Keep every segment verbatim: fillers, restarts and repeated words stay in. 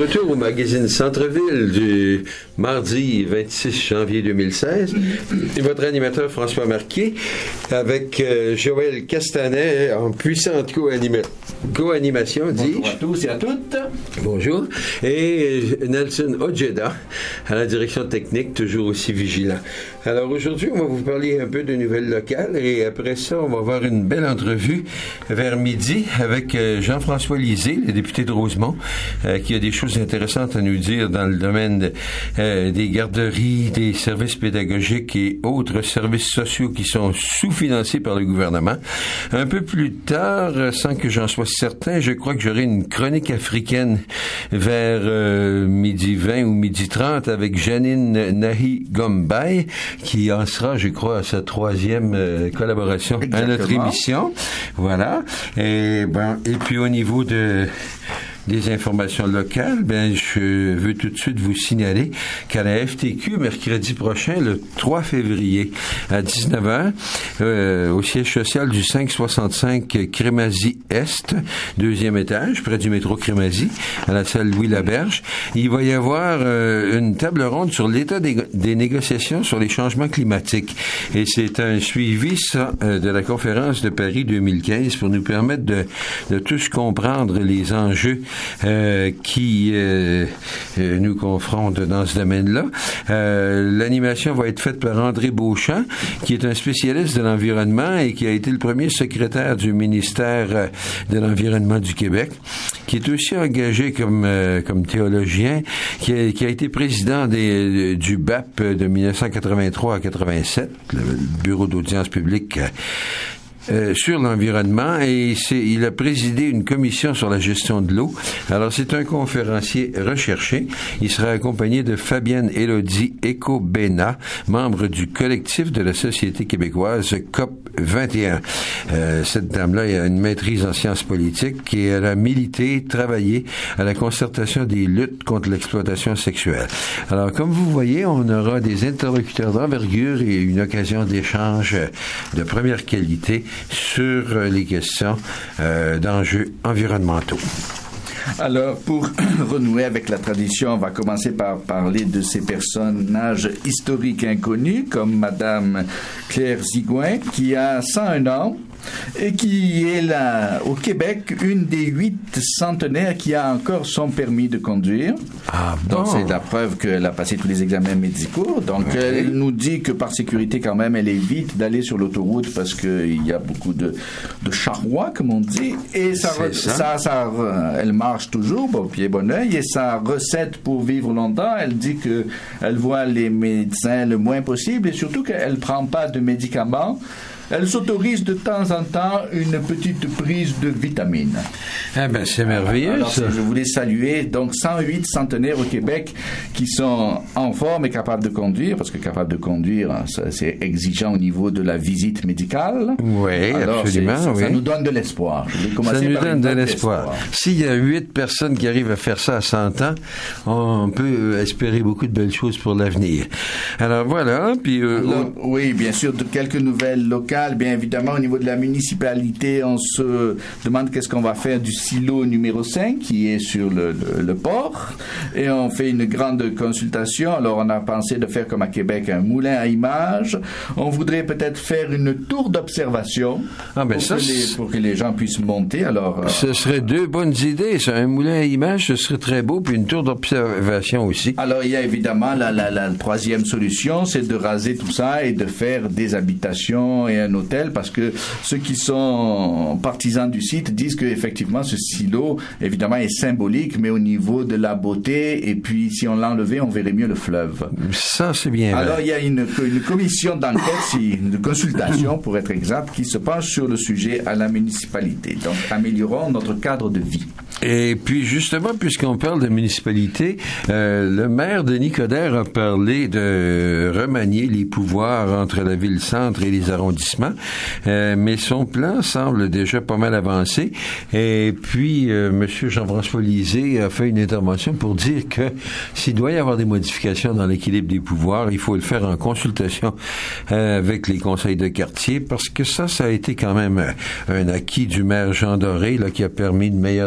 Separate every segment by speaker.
Speaker 1: retour au magazine Centre-Ville du mardi vingt-six janvier deux mille seize. Et votre animateur François Marquier avec euh, Joël Castanet en puissante co-anima- co-animation.
Speaker 2: Bonjour à tous et à toutes.
Speaker 1: Bonjour. Et Nelson Ojeda à la direction technique, toujours aussi vigilant. Alors aujourd'hui, on va vous parler un peu de nouvelles locales et après ça, on va avoir une belle entrevue vers midi avec euh, Jean-François Lisée, le député de Rosemont, euh, qui a des choses intéressantes à nous dire dans le domaine de, euh, des garderies, des services pédagogiques et autres services sociaux qui sont sous-financés par le gouvernement. Un peu plus tard, sans que j'en sois certain, je crois que j'aurai une chronique africaine vers euh, midi vingt ou midi trente avec Janine Nahi Gombay, qui en sera, je crois, à sa troisième euh, collaboration Exactement. à notre émission. Voilà. Et, ben, et puis au niveau de des informations locales, ben je veux tout de suite vous signaler qu'à la F T Q, mercredi prochain, le trois février, à dix-neuf heures, euh, au siège social du cinq cent soixante-cinq Crémazie-Est, deuxième étage, près du métro Crémazie, à la salle Louis-Laberge, il va y avoir euh, une table ronde sur l'état des, des négociations sur les changements climatiques. Et c'est un suivi, ça, euh, de la conférence de Paris deux mille quinze pour nous permettre de, de tous comprendre les enjeux Euh, qui euh, euh, nous confronte dans ce domaine-là. Euh, l'animation va être faite par André Beauchamp, qui est un spécialiste de l'environnement et qui a été le premier secrétaire du ministère de l'Environnement du Québec, qui est aussi engagé comme euh, comme théologien, qui a, qui a été président des, du B A P de dix-neuf cent quatre-vingt-trois à quatre-vingt-sept, le bureau d'audience publique Euh, sur l'environnement, et c'est, il a présidé une commission sur la gestion de l'eau. Alors, c'est un conférencier recherché. Il sera accompagné de Fabienne Élodie Eco-Bena, membre du collectif de la Société québécoise C O P vingt et un. Euh, cette dame-là a une maîtrise en sciences politiques et elle a milité, travaillé à la concertation des luttes contre l'exploitation sexuelle. Alors, comme vous voyez, on aura des interlocuteurs d'envergure et une occasion d'échange de première qualité sur les questions euh, d'enjeux environnementaux.
Speaker 2: Alors, pour renouer avec la tradition, on va commencer par parler de ces personnages historiques inconnus, comme Madame Claire Zigouin, qui a cent un ans et qui est là, au Québec, une des huit centenaires qui a encore son permis de conduire.
Speaker 1: Ah bon?
Speaker 2: Donc, c'est la preuve qu'elle a passé tous les examens médicaux. Donc, okay. Elle nous dit que par sécurité, quand même, elle évite d'aller sur l'autoroute parce qu'il y a beaucoup de, de charrois, comme on dit. Et ça, ça. ça, ça elle marche toujours, bon pied, bon oeil. Et sa recette pour vivre longtemps, elle dit que elle voit les médecins le moins possible et surtout qu'elle prend pas de médicaments. Elle s'autorise de temps en temps une petite prise de vitamines.
Speaker 1: Ah ben, c'est merveilleux,
Speaker 2: alors,
Speaker 1: ça.
Speaker 2: Je voulais saluer donc cent huit centenaires au Québec qui sont en forme et capables de conduire, parce que capables de conduire, ça, c'est exigeant au niveau de la visite médicale.
Speaker 1: Oui, alors, absolument.
Speaker 2: Ça,
Speaker 1: oui.
Speaker 2: ça nous donne de l'espoir.
Speaker 1: Ça nous donne de l'espoir. S'il y a huit personnes qui arrivent à faire ça à cent ans, on peut espérer beaucoup de belles choses pour l'avenir. Alors voilà, puis... Euh,
Speaker 2: alors, on... Oui, bien sûr, de quelques nouvelles locales. Bien évidemment, au niveau de la municipalité, on se demande qu'est-ce qu'on va faire du silo numéro cinq qui est sur le, le, le port, et on fait une grande consultation. Alors, on a pensé de faire comme à Québec un moulin à images. On voudrait peut-être faire une tour d'observation
Speaker 1: ah ben
Speaker 2: pour,
Speaker 1: ça,
Speaker 2: que les, pour que les gens puissent monter. Alors,
Speaker 1: ce euh, serait deux bonnes idées. Ça. Un moulin à images, ce serait très beau, puis une tour d'observation aussi.
Speaker 2: Alors, il y a évidemment la, la, la, la troisième solution, c'est de raser tout ça et de faire des habitations et un hôtel, parce que ceux qui sont partisans du site disent que effectivement ce silo évidemment est symbolique, mais au niveau de la beauté, et puis si on l'enlevait on verrait mieux le fleuve.
Speaker 1: Ça c'est bien.
Speaker 2: Alors
Speaker 1: vrai.
Speaker 2: Il y a une, une commission d'enquête, de consultation pour être exact, qui se penche sur le sujet à la municipalité. Donc améliorons notre cadre de vie.
Speaker 1: Et puis justement, puisqu'on parle de municipalité, euh, le maire Denis Coderre a parlé de remanier les pouvoirs entre la ville-centre et les arrondissements. Euh, mais son plan semble déjà pas mal avancé. Et puis, euh, M. Jean-François Lisée a fait une intervention pour dire que s'il doit y avoir des modifications dans l'équilibre des pouvoirs, il faut le faire en consultation euh, avec les conseils de quartier, parce que ça, ça a été quand même un acquis du maire Jean Doré, là, qui a permis une meilleure démocratie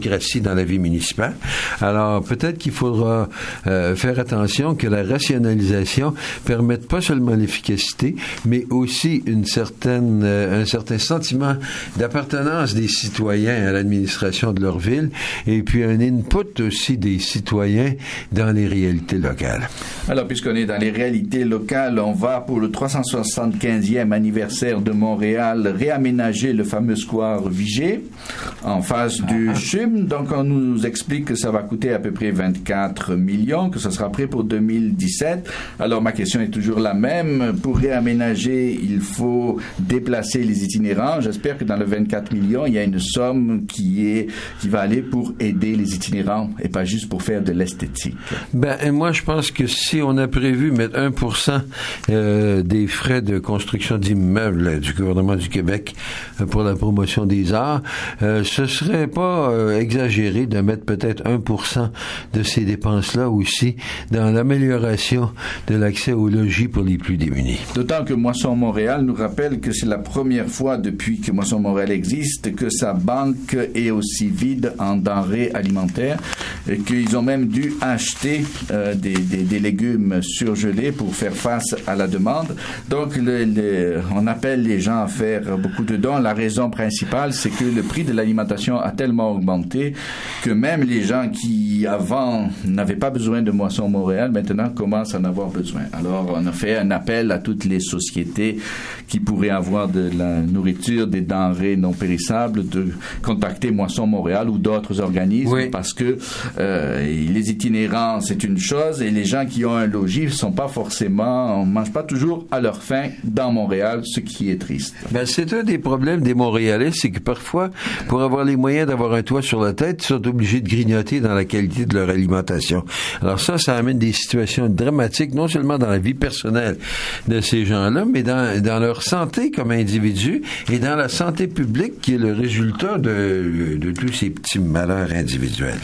Speaker 1: bureaucratie dans la vie municipale. Alors, peut-être qu'il faudra euh, faire attention que la rationalisation permette pas seulement l'efficacité, mais aussi une certaine, euh, un certain sentiment d'appartenance des citoyens à l'administration de leur ville, et puis un input aussi des citoyens dans les réalités locales.
Speaker 2: Alors, puisqu'on est dans les réalités locales, on va pour le trois cent soixante-quinzième anniversaire de Montréal réaménager le fameux square Vigée en face du C H U M. Donc, on nous explique que ça va coûter à peu près vingt-quatre millions, que ça sera prêt pour deux mille dix-sept. Alors, ma question est toujours la même. Pour réaménager, il faut déplacer les itinérants. J'espère que dans le vingt-quatre millions, il y a une somme qui est, qui va aller pour aider les itinérants et pas juste pour faire de l'esthétique.
Speaker 1: Ben, et moi, je pense que si on a prévu mettre un pour cent euh, des frais de construction d'immeubles du gouvernement du Québec euh, pour la promotion des arts, euh, ce serait pas euh, exagéré de mettre peut-être un pour cent de ces dépenses-là aussi dans l'amélioration de l'accès au logis pour les plus démunis.
Speaker 2: D'autant que Moisson Montréal nous rappelle que c'est la première fois depuis que Moisson Montréal existe que sa banque est aussi vide en denrées alimentaires et qu'ils ont même dû acheter euh, des, des, des légumes surgelés pour faire face à la demande. Donc, le, le, on appelle les gens à faire beaucoup de dons. La raison principale, c'est que le prix de l'alimentation a tellement augmenté que même les gens qui, avant, n'avaient pas besoin de Moisson Montréal, maintenant commencent à en avoir besoin. Alors, on a fait un appel à toutes les sociétés qui pourraient avoir de la nourriture, des denrées non périssables, de contacter Moisson Montréal ou d'autres organismes, oui. Parce que euh, les itinérants, c'est une chose, et les gens qui ont un logis ne sont pas forcément, on ne mange pas toujours à leur faim dans Montréal, ce qui est triste.
Speaker 1: Ben, c'est un des problèmes des Montréalais, c'est que parfois, pour avoir les moyens d'avoir un toit sur la tête, ils sont obligés de grignoter dans la qualité de leur alimentation. Alors ça, ça amène des situations dramatiques, non seulement dans la vie personnelle de ces gens-là, mais dans, dans leur santé comme individu et dans la santé publique qui est le résultat de, de tous ces petits malheurs individuels.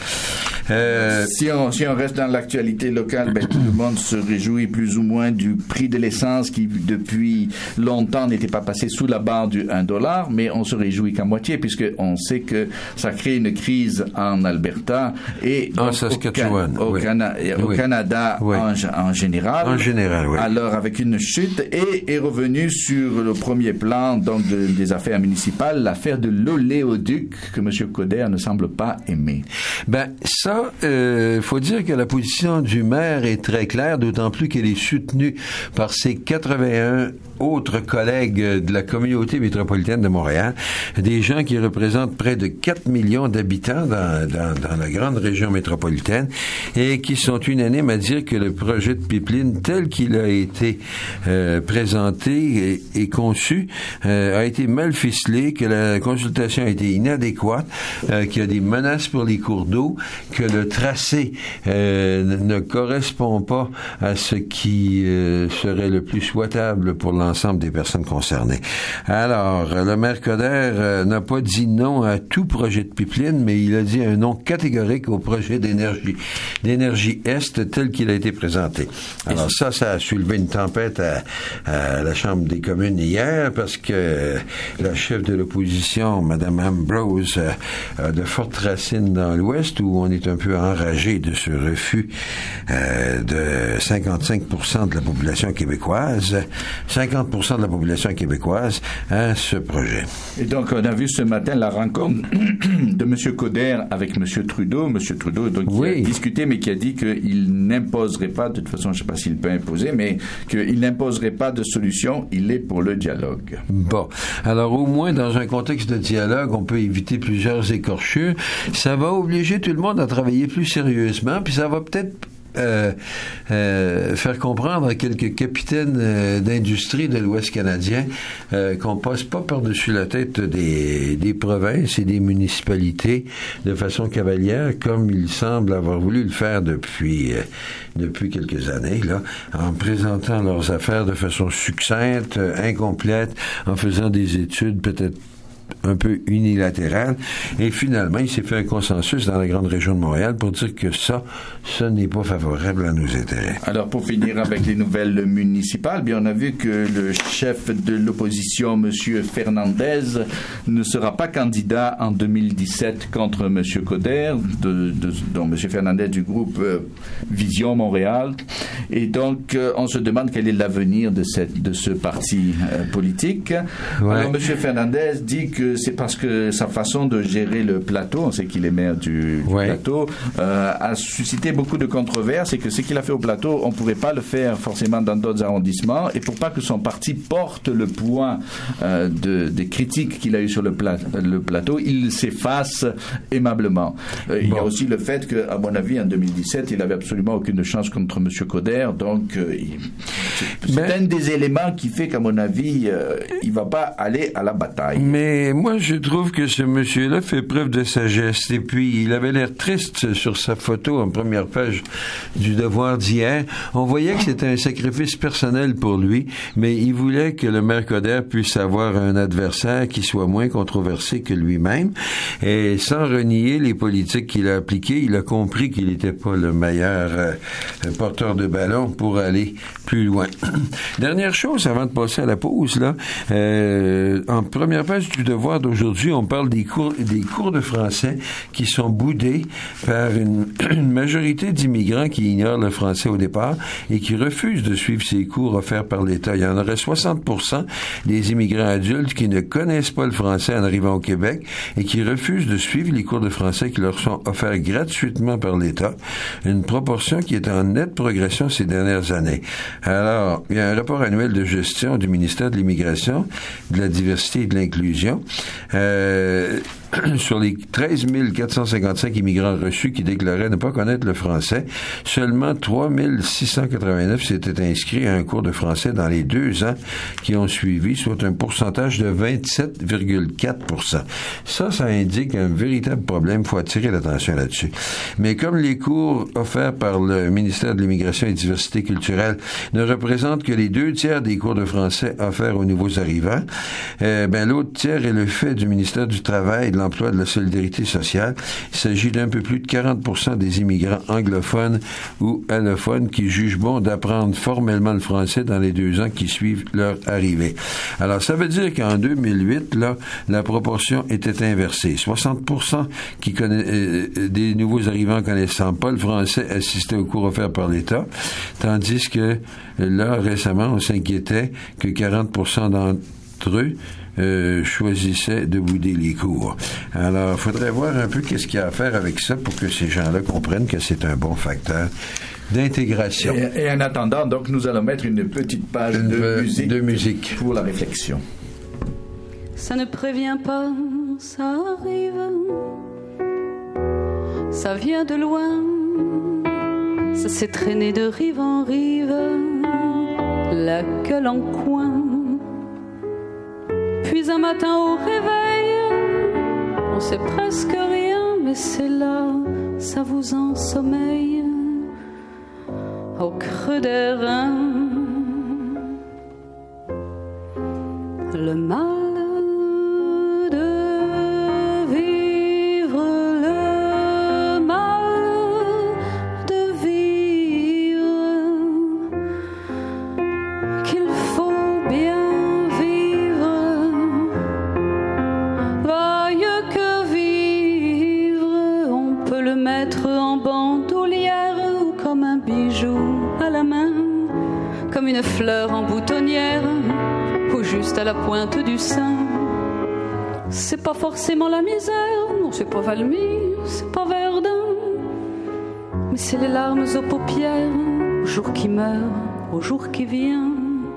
Speaker 2: Euh, si, on, si on reste dans l'actualité locale, ben, tout le monde se réjouit plus ou moins du prix de l'essence qui, depuis longtemps, n'était pas passé sous la barre du un dollar, mais on se réjouit qu'à moitié, puisqu'on sait que ça crée une crise en Alberta et
Speaker 1: en Saskatchewan,
Speaker 2: au,
Speaker 1: oui.
Speaker 2: Cana- au
Speaker 1: oui.
Speaker 2: Canada
Speaker 1: oui.
Speaker 2: En, en général.
Speaker 1: En général, oui.
Speaker 2: Alors, avec une chute, et est revenu sur le premier plan donc de, des affaires municipales, l'affaire de l'oléoduc que M. Coderre ne semble pas aimer.
Speaker 1: Ben, ça, il euh, faut dire que la position du maire est très claire, d'autant plus qu'elle est soutenue par ses quatre-vingt-un autres collègues de la communauté métropolitaine de Montréal, des gens qui représentent près de quatre millions d'habitants dans, dans, dans la grande région métropolitaine et qui sont unanimes à dire que le projet de pipeline tel qu'il a été euh, présenté et, et conçu euh, a été mal ficelé, que la consultation a été inadéquate, euh, qu'il y a des menaces pour les cours d'eau, que le tracé euh, ne correspond pas à ce qui euh, serait le plus souhaitable pour l'ensemble des personnes concernées. Alors, le maire Coderre euh, n'a pas dit non à tout projet de pipeline, mais il a dit un non catégorique au projet d'énergie, d'énergie Est tel qu'il a été présenté. Alors ça, ça a soulevé une tempête à, à la Chambre des communes hier, parce que la chef de l'opposition, Mme Ambrose, a de fortes racines dans l'Ouest, où on est un peu enragé de ce refus euh, de cinquante-cinq pour cent de la population québécoise, cinquante pour cent de la population québécoise à ce projet.
Speaker 2: Et donc, on a vu ce matin la rencontre de M. Coderre avec M. Trudeau. M. Trudeau, donc, qui oui. a discuté, mais qui a dit qu'il n'imposerait pas, de toute façon, je ne sais pas s'il peut imposer, mais qu'il n'imposerait pas de solution. Il est pour le dialogue.
Speaker 1: Bon. Alors, au moins, dans un contexte de dialogue, on peut éviter plusieurs écorchures. Ça va obliger tout le monde à travailler plus sérieusement, puis ça va peut-être Euh, euh, faire comprendre à quelques capitaines euh, d'industrie de l'Ouest canadien euh, qu'on passe pas par-dessus la tête des, des provinces et des municipalités de façon cavalière, comme ils semblent avoir voulu le faire depuis euh, depuis quelques années, là, en présentant leurs affaires de façon succincte, euh, incomplète, en faisant des études peut-être un peu unilatérale. Et finalement, il s'est fait un consensus dans la grande région de Montréal pour dire que ça, ça n'est pas favorable à nos intérêts.
Speaker 2: Alors, pour finir avec les nouvelles municipales, bien, on a vu que le chef de l'opposition, M. Fernandez, ne sera pas candidat en deux mille dix-sept contre M. Coder, de, de, donc M. Fernandez du groupe euh, Vision Montréal. Et donc, euh, on se demande quel est l'avenir de, cette, de ce parti euh, politique. Ouais. Alors, M. Fernandez dit que c'est parce que sa façon de gérer le plateau, on sait qu'il est maire du, du ouais. plateau, euh, a suscité beaucoup de controverses et que ce qu'il a fait au plateau, on ne pourrait pas le faire forcément dans d'autres arrondissements. Et pour pas que son parti porte le poids euh, de, des critiques qu'il a eues sur le, pla- le plateau, il s'efface aimablement. Euh, bon. Il y a aussi le fait qu'à mon avis, en deux mille dix-sept, il n'avait absolument aucune chance contre M. Coder. Donc, euh, il, c'est, c'est un des éléments qui fait qu'à mon avis, euh, il ne va pas aller à la bataille.
Speaker 1: Mais moi, je trouve que ce monsieur-là fait preuve de sagesse. Et puis, il avait l'air triste sur sa photo en première page du Devoir d'hier. On voyait que c'était un sacrifice personnel pour lui, mais il voulait que le maire Coder puisse avoir un adversaire qui soit moins controversé que lui-même. Et sans renier les politiques qu'il a appliquées, il a compris qu'il n'était pas le meilleur euh, porteur de ballon pour aller plus loin. Dernière chose, avant de passer à la pause, là, euh, en première page du Devoir d'aujourd'hui, on parle des cours, des cours de français qui sont boudés par une, une majorité d'immigrants qui ignorent le français au départ et qui refusent de suivre ces cours offerts par l'État. Il y en aurait soixante pour cent des immigrants adultes qui ne connaissent pas le français en arrivant au Québec et qui refusent de suivre les cours de français qui leur sont offerts gratuitement par l'État, une proportion qui est en nette progression ces dernières années. Alors, il y a un rapport annuel de gestion du ministère de l'Immigration, de la diversité et de l'inclusion. Euh, sur les treize mille quatre cent cinquante-cinq immigrants reçus qui déclaraient ne pas connaître le français, seulement trois mille six cent quatre-vingt-neuf s'étaient inscrits à un cours de français dans les deux ans qui ont suivi, soit un pourcentage de vingt-sept virgule quatre pour cent. Ça, ça indique un véritable problème. Il faut attirer l'attention là-dessus. Mais comme les cours offerts par le ministère de l'Immigration et de la Diversité culturelle ne représentent que les deux tiers des cours de français offerts aux nouveaux arrivants, euh, ben l'autre tiers est le fait du ministère du Travail, de l'Emploi et de la Solidarité sociale. Il s'agit d'un peu plus de quarante pour cent des immigrants anglophones ou allophones qui jugent bon d'apprendre formellement le français dans les deux ans qui suivent leur arrivée. Alors, ça veut dire qu'en deux mille huit, là, la proportion était inversée. soixante pour cent qui connaît, euh, des nouveaux arrivants connaissant pas le français assistaient aux cours offerts par l'État, tandis que là, récemment, on s'inquiétait que quarante pour cent d'entre eux Euh, choisissaient de bouder les cours. Alors, il faudrait voir un peu qu'est-ce qu'il y a à faire avec ça pour que ces gens-là comprennent que c'est un bon facteur d'intégration.
Speaker 2: Et, et en attendant, donc, nous allons mettre une petite page
Speaker 1: une
Speaker 2: de, musique
Speaker 1: de musique
Speaker 2: pour la réflexion.
Speaker 3: Ça ne prévient pas, ça arrive. Ça vient de loin. Ça s'est traîné de rive en rive. La gueule en coin. Puis un matin au réveil, on sait presque rien, mais c'est là, ça vous ensommeille, au creux des reins. Le mal de vivre, le mal de vivre, qu'il faut bien mettre en bandoulière ou comme un bijou à la main, comme une fleur en boutonnière ou juste à la pointe du sein. C'est pas forcément la misère, non, c'est pas Valmy, c'est pas Verdun, mais c'est les larmes aux paupières au jour qui meurt, au jour qui vient.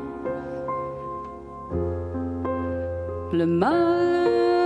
Speaker 3: Le mal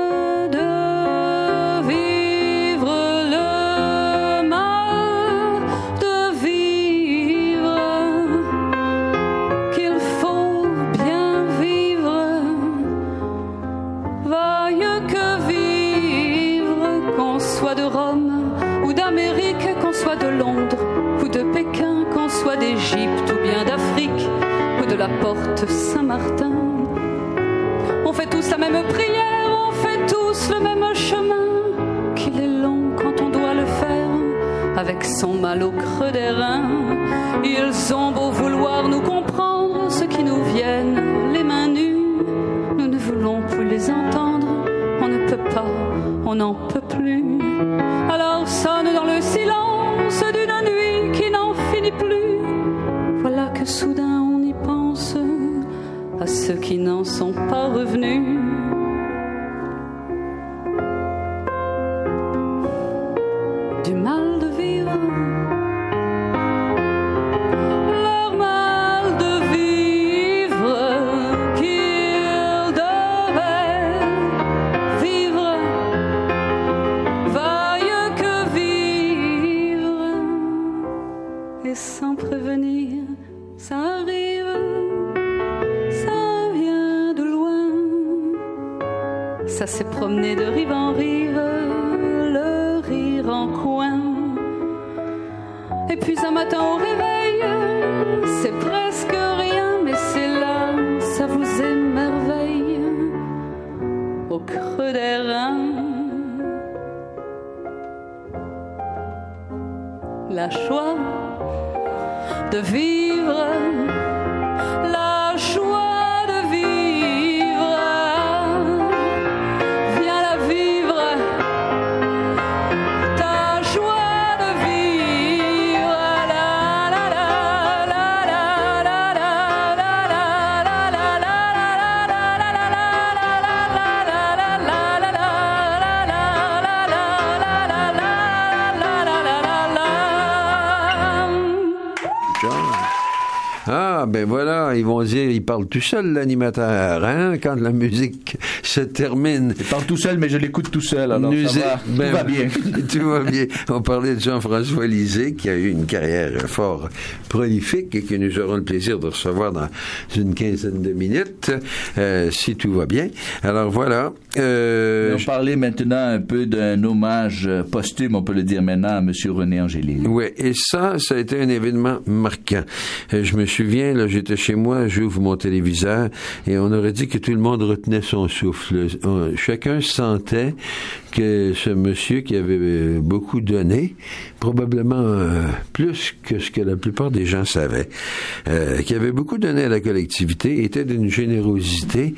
Speaker 3: de Rome ou d'Amérique, qu'on soit de Londres ou de Pékin, qu'on soit d'Égypte ou bien d'Afrique ou de la porte Saint-Martin. On fait tous la même prière, on fait tous tous le même chemin, qu'il est long quand on doit le faire, avec son mal au creux des reins. Ils ont beau vouloir nous comprendre, ceux qui nous viennent les mains nues, nous ne voulons plus les entendre, on ne peut pas, on n'en peut plus. Alors sonne dans le silence d'une nuit qui n'en finit plus. Voilà que soudain on y pense à ceux qui n'en sont pas revenus. Du mal de vivre, leur mal de vivre, qu'ils devaient vivre, vaille que vivre, et sans prévenir, ça arrive, ça vient de loin, ça s'est promené de rive en rive, le rire en coin. Et puis un matin au réveil, c'est presque rien, mais c'est là, ça vous émerveille, au creux des reins. La joie de vivre, la joie de vivre, viens la vivre, ta joie de vivre, la la la la la la la la la la
Speaker 1: Ah, ben voilà, ils vont dire, il parle tout seul, l'animateur, hein, quand la musique se termine.
Speaker 2: Il parle tout seul, mais je l'écoute tout seul, alors Nous ça va, ben, tout va bien.
Speaker 1: Tout va bien. On parlait de Jean-François Lisée, qui a eu une carrière fort prolifique et que nous aurons le plaisir de recevoir dans une quinzaine de minutes, euh, si tout va bien. Alors voilà.
Speaker 2: Euh, on parlait maintenant un peu d'un hommage posthume, on peut le dire maintenant, à M. René Angélil.
Speaker 1: Oui, et ça, ça a été un événement marquant. Je me souviens, là, j'étais chez moi, j'ouvre mon téléviseur et on aurait dit que tout le monde retenait son souffle. Chacun sentait que ce monsieur qui avait beaucoup donné, probablement euh, plus que ce que la plupart des gens savaient, euh, qui avait beaucoup donné à la collectivité, était d'une générosité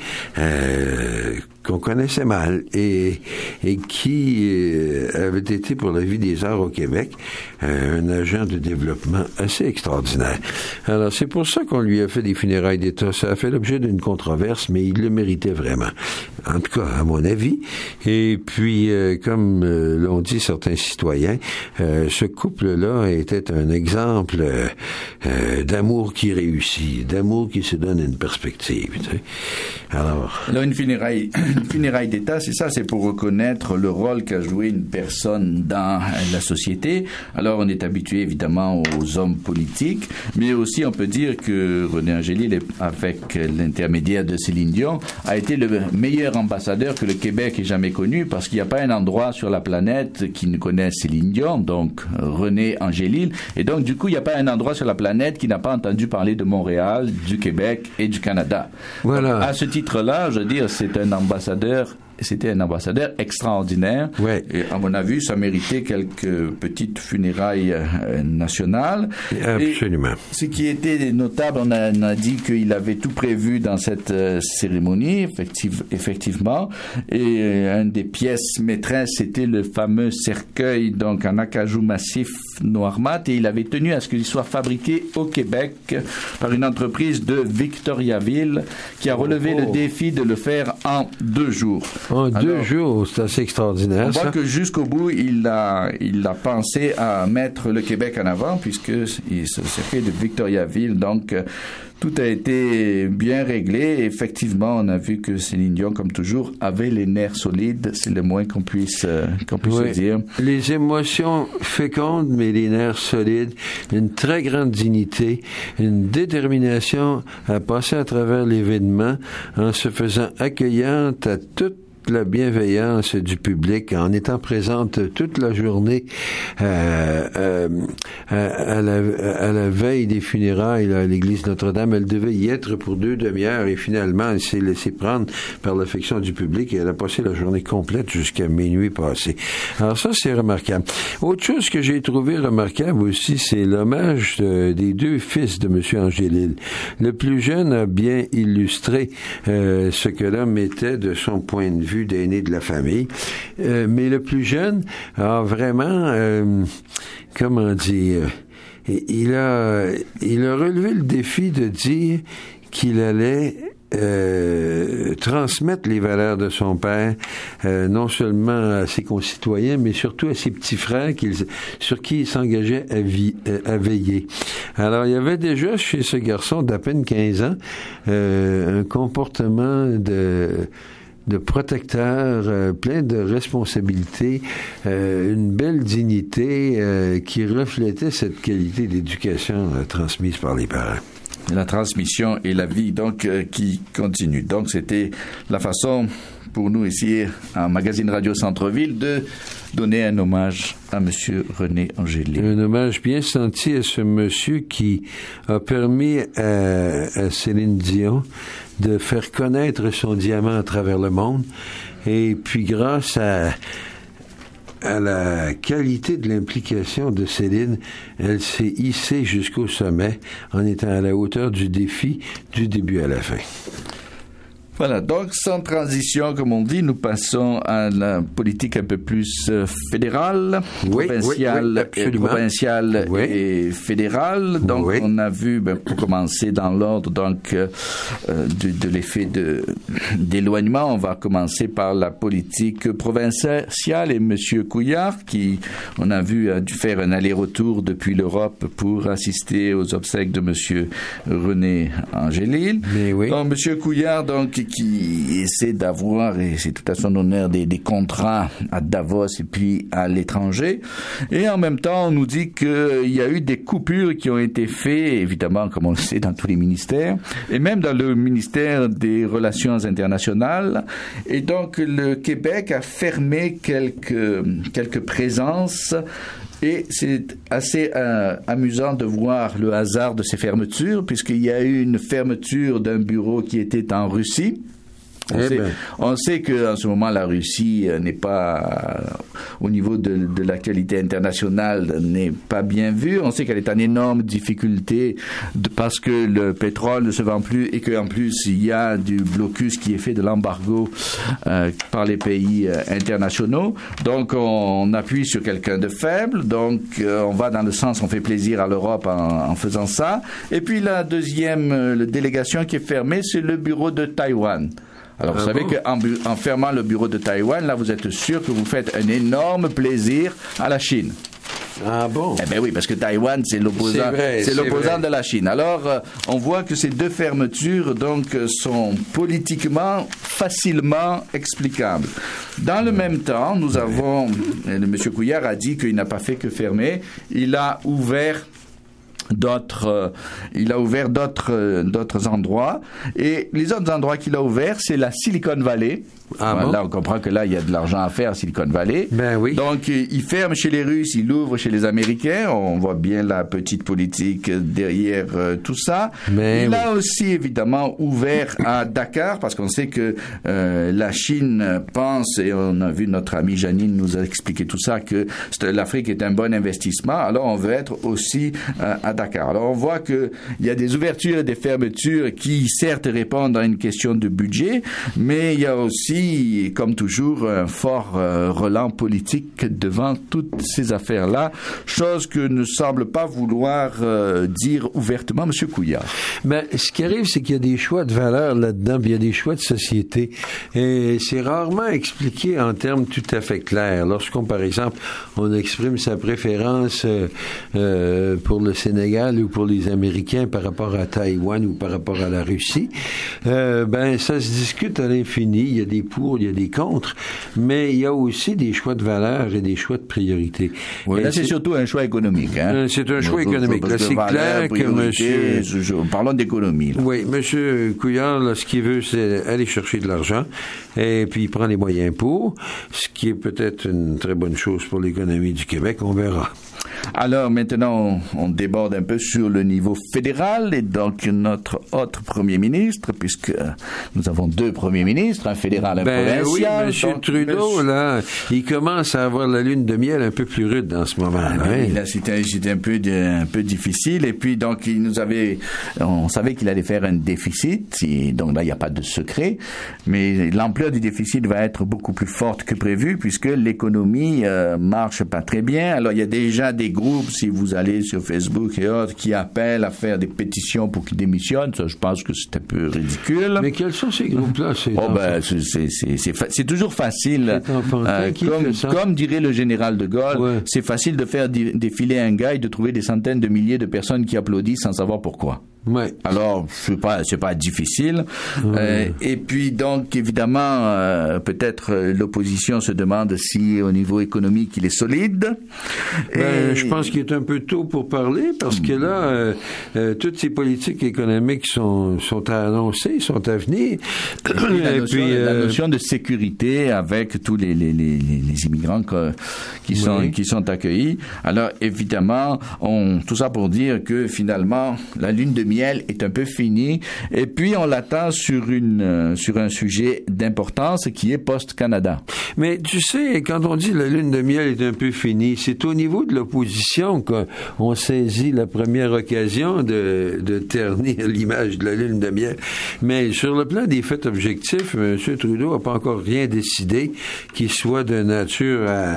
Speaker 1: euh, qu'on connaissait mal et, et qui euh, avait été pour la vie des arts au Québec euh, un agent de développement assez extraordinaire. Alors c'est pour ça qu'on lui a fait des funérailles d'État. Ça a fait l'objet d'une controverse, mais il le méritait vraiment. En tout cas, à mon avis. Et puis, euh, comme euh, l'ont dit certains citoyens, euh, ce couple-là était un exemple euh, euh, d'amour qui réussit, d'amour qui se donne une perspective. Tu sais. Alors,
Speaker 2: Alors une funéraille, une funéraille d'État, c'est ça, c'est pour reconnaître le rôle qu'a joué une personne dans la société. Alors on est habitué évidemment aux hommes politiques, mais aussi on peut dire que René Angélil, avec l'intermédiaire de Céline Dion, a été le meilleur ambassadeur que le Québec ait jamais connu, parce qu'il n'y a pas un endroit sur la planète qui ne connaît Céline Dion, donc René Angélil, et donc du coup il n'y a pas un endroit sur la planète qui n'a pas entendu parler de Montréal, du Québec et du Canada. Voilà. Donc, à ce titre-là, je veux dire, c'est un ambassadeur C'était un ambassadeur extraordinaire.
Speaker 1: Ouais.
Speaker 2: Et à mon avis, ça méritait quelques petites funérailles euh, nationales.
Speaker 1: Absolument.
Speaker 2: Et ce qui était notable, on a, on a dit qu'il avait tout prévu dans cette euh, cérémonie, effective, effectivement. Et euh, une des pièces maîtresses, c'était le fameux cercueil, donc en acajou massif noir mat. Et il avait tenu à ce qu'il soit fabriqué au Québec par une entreprise de Victoriaville qui a relevé oh. le défi de le faire en deux jours.
Speaker 1: En Alors, deux jours, c'est assez extraordinaire.
Speaker 2: On voit
Speaker 1: ça.
Speaker 2: que jusqu'au bout, il a, il a pensé à mettre le Québec en avant, puisque il se fait de Victoriaville. Donc, tout a été bien réglé. Effectivement, on a vu que Céline Dion, comme toujours, avait les nerfs solides. C'est le moins qu'on puisse, qu'on puisse oui. dire.
Speaker 1: Les émotions fécondes, mais les nerfs solides. Une très grande dignité, une détermination à passer à travers l'événement en se faisant accueillante à toutes la bienveillance du public en étant présente toute la journée euh, euh, à, la, à la veille des funérailles à l'église Notre-Dame. Elle devait y être pour deux demi-heures et finalement elle s'est laissée prendre par l'affection du public et elle a passé la journée complète jusqu'à minuit passé. Alors ça, c'est remarquable. Autre chose que j'ai trouvé remarquable aussi, c'est l'hommage de, des deux fils de M. Angélil. Le plus jeune a bien illustré euh, ce que l'homme était de son point de vue d'aîné de la famille, euh, mais le plus jeune a vraiment, euh, comment dire, il a, il a relevé le défi de dire qu'il allait Euh, transmettre les valeurs de son père, euh, non seulement à ses concitoyens, mais surtout à ses petits frères qu'il, sur qui il s'engageait à, vi, euh, à veiller. Alors, il y avait déjà chez ce garçon d'à peine quinze ans euh, un comportement de de protecteur, euh, plein de responsabilités, euh, une belle dignité euh, qui reflétait cette qualité d'éducation euh, transmise par les parents.
Speaker 2: La transmission et la vie, donc, euh, qui continue. Donc, c'était la façon pour nous ici, en Magazine Radio Centre-Ville, de donner un hommage à Monsieur René Angélil.
Speaker 1: Un hommage bien senti à ce monsieur qui a permis à, à Céline Dion de faire connaître son diamant à travers le monde. Et puis, grâce à à la qualité de l'implication de Céline, elle s'est hissée jusqu'au sommet en étant à la hauteur du défi du début à la fin.
Speaker 2: Voilà, donc sans transition, comme on dit, nous passons à la politique un peu plus euh, fédérale,
Speaker 1: oui,
Speaker 2: provinciale,
Speaker 1: oui, oui,
Speaker 2: et, provinciale
Speaker 1: oui.
Speaker 2: et fédérale. Donc oui. On a vu, ben, pour commencer dans l'ordre donc euh, de, de l'effet de d'éloignement, on va commencer par la politique provinciale et Monsieur Couillard, qui, on a vu, a dû faire un aller-retour depuis l'Europe pour assister aux obsèques de Monsieur René Angélil.
Speaker 1: Mais oui.
Speaker 2: Donc Monsieur Couillard, donc qui essaie d'avoir, et c'est tout à son honneur, des, des contrats à Davos et puis à l'étranger. Et en même temps, on nous dit qu'il y a eu des coupures qui ont été faites, évidemment, comme on le sait, dans tous les ministères, et même dans le ministère des Relations internationales. Et donc, le Québec a fermé quelques, quelques présences. Et c'est assez euh, amusant de voir le hasard de ces fermetures, puisqu'il y a eu une fermeture d'un bureau qui était en Russie. On, eh sait, ben. on sait qu'en ce moment, la Russie euh, n'est pas, euh, au niveau de, de la qualité internationale, n'est pas bien vue. On sait qu'elle est en énorme difficulté de, parce que le pétrole ne se vend plus et qu'en plus, il y a du blocus qui est fait de l'embargo euh, par les pays euh, internationaux. Donc, on, on appuie sur quelqu'un de faible. Donc, euh, on va dans le sens, on fait plaisir à l'Europe en, en faisant ça. Et puis, la deuxième euh, délégation qui est fermée, c'est le bureau de Taïwan. Alors, vous ah savez bon? qu'en bu- en fermant le bureau de Taïwan, là, vous êtes sûr que vous faites un énorme plaisir à la Chine.
Speaker 1: Ah bon?
Speaker 2: Eh bien oui, parce que Taïwan, c'est l'opposant, c'est vrai, c'est c'est l'opposant de la Chine. Alors, euh, on voit que ces deux fermetures, donc, sont politiquement facilement explicables. Dans le même temps, nous avons, euh, M. Couillard a dit qu'il n'a pas fait que fermer, il a ouvert d'autres euh, il a ouvert d'autres euh, d'autres endroits et les autres endroits qu'il a ouverts, c'est la Silicon Valley. Ah bon? Là, on comprend que là, il y a de l'argent à faire à Silicon Valley.
Speaker 1: Ben oui.
Speaker 2: Donc, il ferme chez les Russes, il ouvre chez les Américains. On voit bien la petite politique derrière euh, tout ça. Mais il oui. a aussi, évidemment, ouvert à Dakar, parce qu'on sait que euh, la Chine pense, et on a vu notre amie Janine nous a expliqué tout ça, que l'Afrique est un bon investissement. Alors, on veut être aussi euh, à Dakar. Alors, on voit que il y a des ouvertures et des fermetures qui, certes, répondent à une question de budget, mais il y a aussi, comme toujours, un fort euh, relent politique devant toutes ces affaires-là, chose que ne semble pas vouloir euh, dire ouvertement M. Couillard.
Speaker 1: Ben, ce qui arrive, c'est qu'il y a des choix de valeurs là-dedans, puis il y a des choix de société, et c'est rarement expliqué en termes tout à fait clairs. Lorsqu'on, par exemple, on exprime sa préférence euh, euh, pour le Sénégal, Sénégal ou pour les Américains par rapport à Taïwan ou par rapport à la Russie, euh, ben ça se discute à l'infini. Il y a des pour, il y a des contre, mais il y a aussi des choix de valeurs et des choix de priorité.
Speaker 2: Oui, là, c'est, c'est surtout un choix économique. Hein?
Speaker 1: C'est un choix économique. Là, c'est clair que monsieur...
Speaker 2: Parlons d'économie. Là.
Speaker 1: Oui, monsieur Couillard, là, ce qu'il veut, c'est aller chercher de l'argent et puis il prend les moyens pour, ce qui est peut-être une très bonne chose pour l'économie du Québec. On verra.
Speaker 2: Alors maintenant, on déborde un peu sur le niveau fédéral et donc notre autre premier ministre, puisque nous avons deux premiers ministres, un fédéral et un
Speaker 1: ben
Speaker 2: provincial.
Speaker 1: Oui, monsieur donc, Trudeau, monsieur... là, il commence à avoir la lune de miel un peu plus rude en ce moment.
Speaker 2: Ah,
Speaker 1: hein?
Speaker 2: Là, c'était, c'était un peu, de, un peu difficile et puis donc il nous avait, on savait qu'il allait faire un déficit, et donc là il n'y a pas de secret, mais l'ampleur du déficit va être beaucoup plus forte que prévu puisque l'économie euh, marche pas très bien. Alors il y a déjà des groupes, si vous allez sur Facebook et autres, qui appellent à faire des pétitions pour qu'il démissionne. Ça, je pense que c'est un peu ridicule.
Speaker 1: Mais quels sont ces groupes-là? C'est,
Speaker 2: oh, ben, c'est, c'est, c'est, c'est, fa- c'est toujours facile.
Speaker 1: Euh,
Speaker 2: comme, comme dirait le général de Gaulle, ouais. C'est facile de faire di- défiler un gars et de trouver des centaines de milliers de personnes qui applaudissent sans savoir pourquoi.
Speaker 1: Ouais.
Speaker 2: Alors, c'est pas, c'est pas difficile. Mmh. Euh, et puis, donc, évidemment, euh, peut-être euh, l'opposition se demande si, au niveau économique, il est solide.
Speaker 1: Ben,
Speaker 2: et...
Speaker 1: je pense qu'il est un peu tôt pour parler parce que là, euh, euh, toutes ces politiques économiques sont, sont à annoncer, sont à venir.
Speaker 2: Et puis, la, notion, puis, euh... la notion de sécurité avec tous les, les, les, les immigrants que, qui sont, oui. qui sont accueillis. Alors, évidemment, on, tout ça pour dire que, finalement, la lune de miel est un peu fini et puis on l'attend sur une euh, sur un sujet d'importance qui est Post-Canada.
Speaker 1: Mais tu sais, quand on dit la lune de miel est un peu finie, c'est au niveau de l'opposition qu'on saisit la première occasion de, de ternir l'image de la lune de miel. Mais sur le plan des faits objectifs, M. Trudeau n'a pas encore rien décidé qui soit de nature à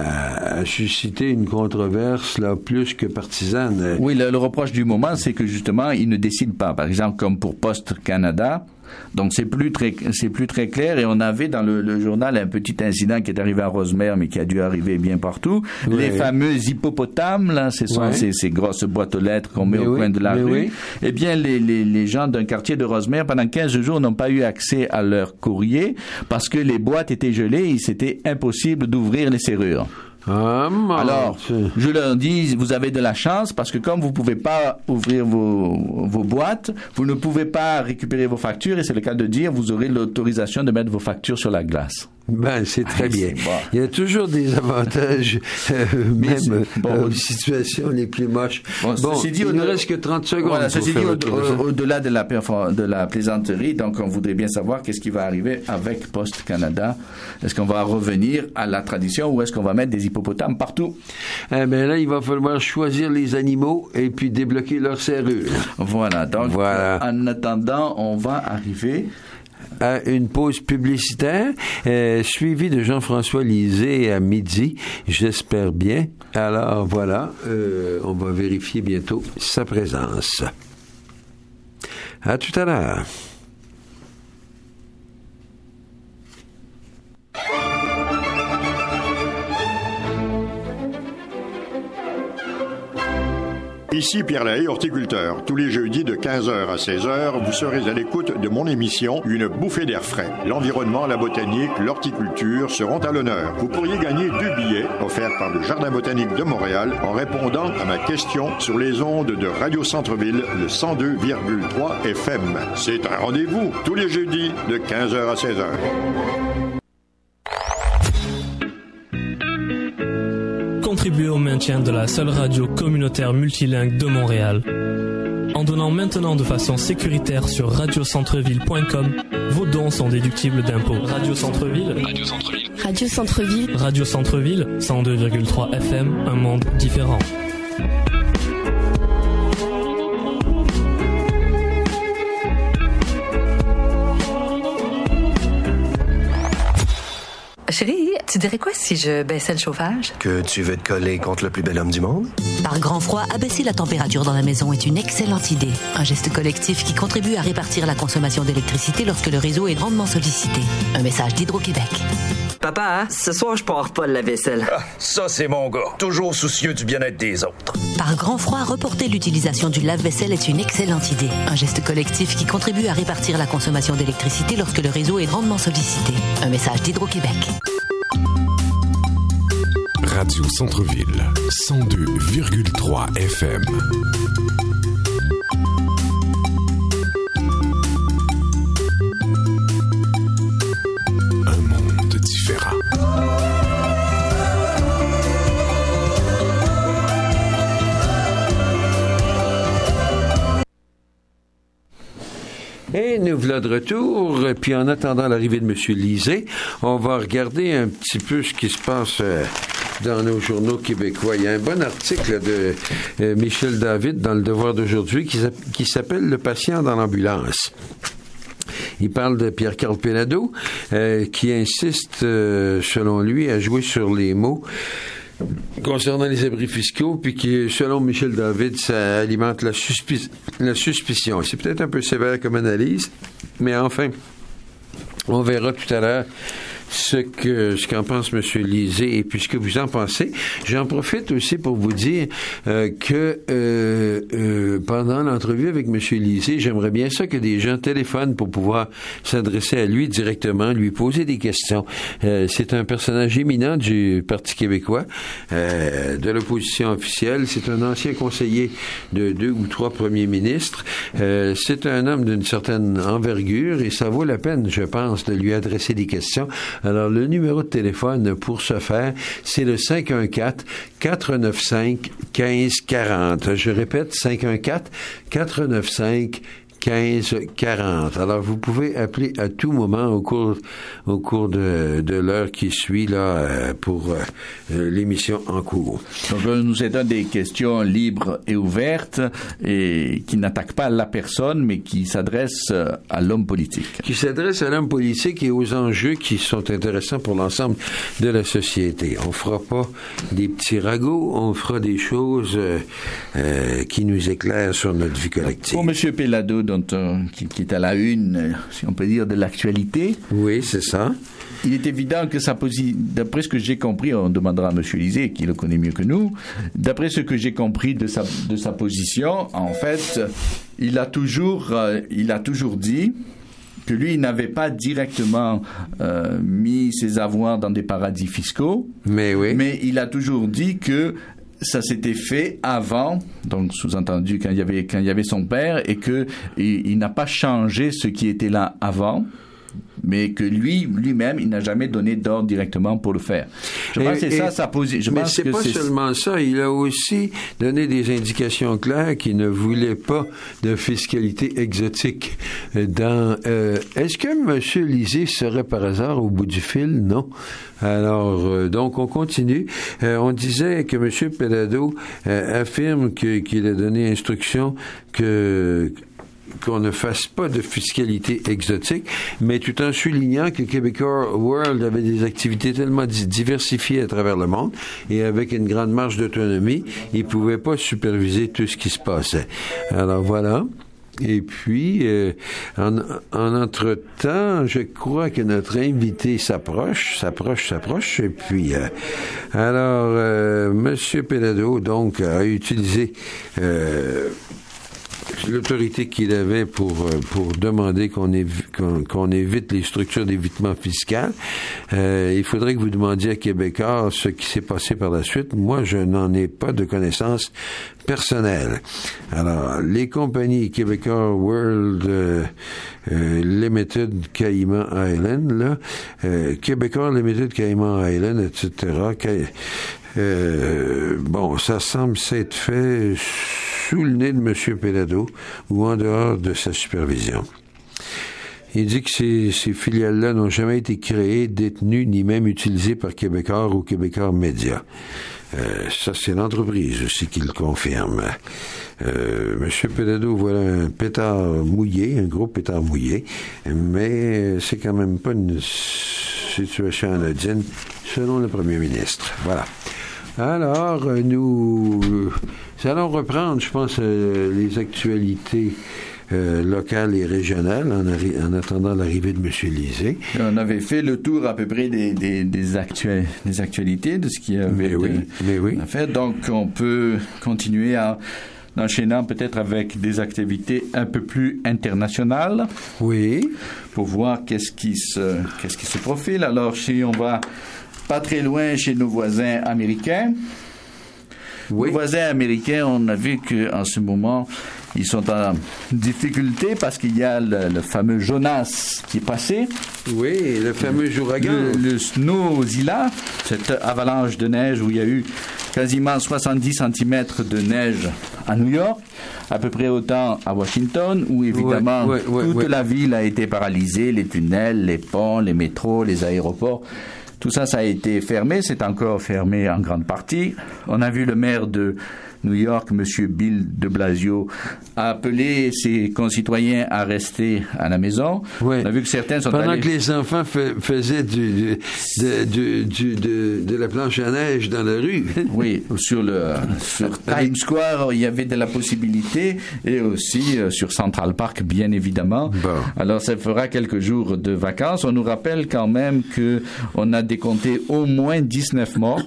Speaker 1: À, à susciter une controverse là plus que partisane.
Speaker 2: Oui, le, le reproche du moment, c'est que justement, il ne décide pas. Par exemple, comme pour Post-Canada. Donc c'est plus très c'est plus très clair et on avait dans le, le journal un petit incident qui est arrivé à Rosemère mais qui a dû arriver bien partout. Oui. Les fameux hippopotames là, ce sont ouais. ces, ces grosses boîtes aux lettres qu'on met mais au oui, coin de la rue. Oui. Eh bien les, les les gens d'un quartier de Rosemère pendant quinze jours n'ont pas eu accès à leur courrier parce que les boîtes étaient gelées et c'était impossible d'ouvrir les serrures.
Speaker 1: Ah,
Speaker 2: Alors, je leur dis, vous avez de la chance parce que comme vous pouvez pas ouvrir vos, vos boîtes, vous ne pouvez pas récupérer vos factures et c'est le cas de dire, vous aurez l'autorisation de mettre vos factures sur la glace.
Speaker 1: Ben, c'est très ah, bien. C'est bon. Il y a toujours des avantages, euh, même bon, euh, aux situations les plus moches. Bon, bon
Speaker 2: ceci dit,
Speaker 1: il ne
Speaker 2: de...
Speaker 1: reste que trente secondes.
Speaker 2: Voilà, ceci dit, au, au, au-delà de la, de la plaisanterie, donc on voudrait bien savoir qu'est-ce qui va arriver avec Post-Canada. Est-ce qu'on va revenir à la tradition ou est-ce qu'on va mettre des hippopotames partout?
Speaker 1: Eh bien là, il va falloir choisir les animaux et puis débloquer leur serrure.
Speaker 2: Voilà, donc voilà. En attendant, on va arriver
Speaker 1: à une pause publicitaire, euh, suivie de Jean-François Lisée à midi, j'espère bien. Alors voilà, euh, on va vérifier bientôt sa présence. À tout à l'heure.
Speaker 4: Ici Pierre Lahaye, horticulteur. Tous les jeudis de quinze heures à seize heures, vous serez à l'écoute de mon émission Une bouffée d'air frais. L'environnement, la botanique, l'horticulture seront à l'honneur. Vous pourriez gagner deux billets offerts par le Jardin botanique de Montréal en répondant à ma question sur les ondes de Radio Centre-Ville, le cent deux virgule trois F M. C'est un rendez-vous tous les jeudis de quinze heures à seize heures.
Speaker 5: Contribuer au maintien de la seule radio communautaire multilingue de Montréal. En donnant maintenant de façon sécuritaire sur radio centreville point com, vos dons sont déductibles d'impôts. Radio Centreville. Radio Centreville.
Speaker 6: Radio Centreville.
Speaker 5: Radio Centreville, cent deux virgule trois F M, un monde différent.
Speaker 7: Chérie, tu dirais quoi si je baissais le chauffage?
Speaker 8: Que tu veux te coller contre le plus bel homme du monde?
Speaker 7: Par grand froid, abaisser la température dans la maison est une excellente idée. Un geste collectif qui contribue à répartir la consommation d'électricité lorsque le réseau est grandement sollicité. Un message d'Hydro-Québec.
Speaker 6: Papa, hein? Ce soir, je pars pas le lave-vaisselle.
Speaker 9: Ah, ça, c'est mon gars. Toujours soucieux du bien-être des autres.
Speaker 7: Par grand froid, reporter l'utilisation du lave-vaisselle est une excellente idée. Un geste collectif qui contribue à répartir la consommation d'électricité lorsque le réseau est grandement sollicité. Un message d'Hydro-Québec.
Speaker 10: Radio Centre-Ville, cent deux virgule trois F M. Un monde différent.
Speaker 1: Et nous voilà de retour. Puis en attendant l'arrivée de M. Lisée, on va regarder un petit peu ce qui se passe euh, dans nos journaux québécois. Il y a un bon article de euh, Michel David dans Le Devoir d'aujourd'hui qui, qui s'appelle « Le patient dans l'ambulance ». Il parle de Pierre-Carl Péladeau, euh, qui insiste, euh, selon lui, à jouer sur les mots concernant les abris fiscaux, puis qui, selon Michel David, ça alimente la, suspi- la suspicion. C'est peut-être un peu sévère comme analyse, mais enfin, on verra tout à l'heure ce que ce qu'en pense M. Lisée et puis ce que vous en pensez. J'en profite aussi pour vous dire euh, que euh, euh, pendant l'entrevue avec M. Lisée, j'aimerais bien ça que des gens téléphonent pour pouvoir s'adresser à lui directement, lui poser des questions. Euh, c'est un personnage éminent du Parti québécois, euh, de l'opposition officielle. C'est un ancien conseiller de deux ou trois premiers ministres. Euh, c'est un homme d'une certaine envergure et ça vaut la peine, je pense, de lui adresser des questions. Alors, le numéro de téléphone pour ce faire, c'est le cinq un quatre, quatre neuf cinq, un cinq quatre zéro. Je répète, cinq un quatre, quatre neuf cinq, quinze quarante. Alors, vous pouvez appeler à tout moment au cours au cours de, de l'heure qui suit là pour euh, l'émission en cours.
Speaker 2: Donc, nous avons des questions libres et ouvertes et qui n'attaquent pas la personne, mais qui s'adressent à l'homme politique.
Speaker 1: Qui s'adressent à l'homme politique et aux enjeux qui sont intéressants pour l'ensemble de la société. On fera pas des petits ragots, on fera des choses euh, euh, qui nous éclairent sur notre vie collective.
Speaker 2: Pour M. Péladeau, dont, euh, qui, qui est à la une, si on peut dire, de l'actualité.
Speaker 1: Oui, c'est ça.
Speaker 2: Il est évident que sa position, d'après ce que j'ai compris, on demandera à M. Lisée, qui le connaît mieux que nous, d'après ce que j'ai compris de sa, de sa position, en fait, il a toujours, euh, il a toujours dit que lui, il n'avait pas directement euh, mis ses avoirs dans des paradis fiscaux,
Speaker 1: mais oui.
Speaker 2: Mais il a toujours dit que ça s'était fait avant, donc sous-entendu quand il y avait quand il y avait son père, et que il, il n'a pas changé ce qui était là avant, mais que lui lui-même il n'a jamais donné d'ordre directement pour le faire. Je pense et, que c'est ça sa position.
Speaker 1: Mais c'est pas c'est... seulement ça, il a aussi donné des indications claires qu'il ne voulait pas de fiscalité exotique dans. Euh, est-ce que M. Lisée serait par hasard au bout du fil? Non. Alors, euh, donc, on continue. Euh, on disait que M. Péladeau euh, affirme que, qu'il a donné instruction que qu'on ne fasse pas de fiscalité exotique, mais tout en soulignant que Québécois World avait des activités tellement diversifiées à travers le monde et avec une grande marge d'autonomie, il ne pouvait pas superviser tout ce qui se passait. Alors, voilà. Et puis, euh, en, en entre-temps, je crois que notre invité s'approche, s'approche, s'approche. Et puis, euh, alors, euh, M. Péladeau, donc, a utilisé euh, l'autorité qu'il avait pour pour demander qu'on, évi- qu'on, qu'on évite les structures d'évitement fiscal. Euh, il faudrait que vous demandiez à Québécois ce qui s'est passé par la suite. Moi, je n'en ai pas de connaissances personnelles. Alors, les compagnies Québécois World euh, euh, Limited Cayman Island, là, euh, Québécois Limited Cayman Island, et cetera. Euh, bon, ça semble s'être fait sous le nez de M. Péladeau ou en dehors de sa supervision. Il dit que ces, ces filiales-là n'ont jamais été créées, détenues, ni même utilisées par Québécois ou Québécois Média. Euh, ça, c'est l'entreprise aussi qui le confirme. Euh, M. Péladeau, voilà un pétard mouillé, un gros pétard mouillé, mais c'est quand même pas une situation anodine, selon le premier ministre. Voilà. Alors, nous Nous allons reprendre, je pense, euh, les actualités euh, locales et régionales en, arri- en attendant l'arrivée de M. Lisée.
Speaker 2: On avait fait le tour à peu près des, des, des, actu- des actualités, de ce qui avait
Speaker 1: mais oui,
Speaker 2: de,
Speaker 1: mais oui.
Speaker 2: fait. Donc, on peut continuer à... enchaînant peut-être avec des activités un peu plus internationales.
Speaker 1: Oui.
Speaker 2: Pour voir qu'est-ce qui se, qu'est-ce qui se profile. Alors, si on va pas très loin chez nos voisins américains. Oui. Nos voisins américains, on a vu qu'en ce moment, ils sont en difficulté parce qu'il y a le, le fameux Jonas qui est passé.
Speaker 1: Oui, le fameux ouragan.
Speaker 2: Le, le Snowzilla, cette avalanche de neige où il y a eu quasiment soixante-dix centimètres de neige à New York, à peu près autant à Washington, où évidemment
Speaker 1: ouais, ouais, ouais,
Speaker 2: toute
Speaker 1: ouais.
Speaker 2: la ville a été paralysée, les tunnels, les ponts, les métros, les aéroports. Tout ça, ça a été fermé. C'est encore fermé en grande partie. On a vu le maire de New York, M. Bill de Blasio, a appelé ses concitoyens à rester à la maison.
Speaker 1: Oui.
Speaker 2: On a vu que certains sont
Speaker 1: Pendant
Speaker 2: allés...
Speaker 1: que les enfants fa- faisaient du, du, de, du, du, de, de la planche à neige dans la rue.
Speaker 2: Oui, sur le sur Times Square, il y avait de la possibilité, et aussi euh, sur Central Park, bien évidemment.
Speaker 1: Bon.
Speaker 2: Alors, ça fera quelques jours de vacances. On nous rappelle quand même que on a décompté au moins dix-neuf morts.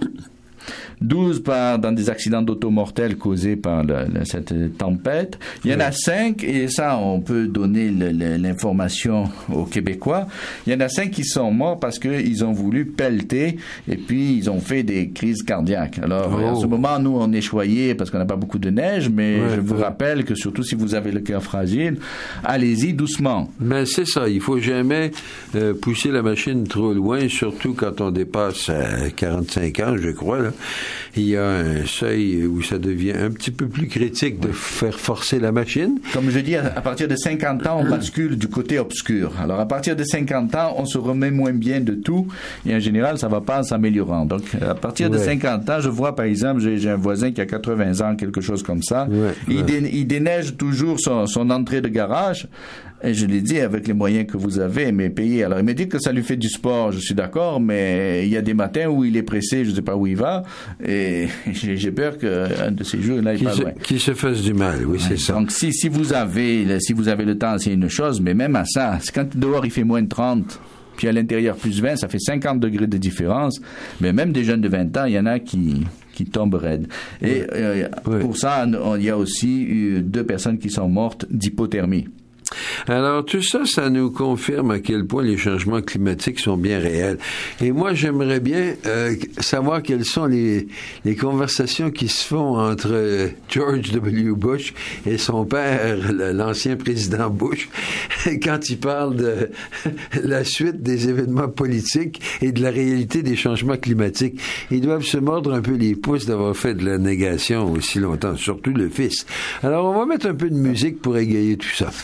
Speaker 2: douze par, dans des accidents d'auto mortels causés par le, le, cette tempête. Il y en oui. a cinq, et ça, on peut donner le, le, l'information aux Québécois. Il y en a cinq qui sont morts parce qu'ils ont voulu pelleter et puis ils ont fait des crises cardiaques. Alors, oh. en ce moment, nous, on est choyés parce qu'on n'a pas beaucoup de neige, mais ouais, je vous ouais. rappelle que surtout si vous avez le cœur fragile, allez-y doucement.
Speaker 1: Ben, c'est ça. Il faut jamais euh, pousser la machine trop loin, surtout quand on dépasse euh, quarante-cinq ans, je crois, là. Il y a un seuil où ça devient un petit peu plus critique de faire forcer la machine.
Speaker 2: Comme je dis, à partir de cinquante ans, on bascule du côté obscur. Alors, à partir de cinquante ans, on se remet moins bien de tout, et en général, ça va pas en s'améliorant. Donc, à partir ouais. de cinquante ans, je vois, par exemple, j'ai, j'ai un voisin qui a quatre-vingts ans, quelque chose comme ça.
Speaker 1: Ouais,
Speaker 2: il,
Speaker 1: ouais.
Speaker 2: Dé, il déneige toujours son, son entrée de garage. Et je lui dis, avec les moyens que vous avez, mais payez. Alors, il me dit que ça lui fait du sport. Je suis d'accord, mais il y a des matins où il est pressé, je ne sais pas où il va, et j'ai, j'ai peur qu'un de ces jours, là, il
Speaker 1: qui
Speaker 2: pas
Speaker 1: se,
Speaker 2: loin.
Speaker 1: Qui se fasse du mal, oui, ouais. c'est ça.
Speaker 2: Donc, si, si vous avez, si vous avez le temps, c'est une chose, mais même à ça, c'est quand dehors il fait moins de trente, puis à l'intérieur plus vingt, ça fait cinquante degrés de différence, mais même des jeunes de vingt ans, il y en a qui, qui tombent raides. Et, ouais. euh, ouais. pour ça, il y a aussi eu deux personnes qui sont mortes d'hypothermie.
Speaker 1: Alors, tout ça, ça nous confirme à quel point les changements climatiques sont bien réels. Et moi, j'aimerais bien euh, savoir quelles sont les, les conversations qui se font entre George W. Bush et son père, l'ancien président Bush, quand il parle de la suite des événements politiques et de la réalité des changements climatiques. Ils doivent se mordre un peu les pouces d'avoir fait de la négation aussi longtemps, surtout le fils. Alors, on va mettre un peu de musique pour égayer tout ça.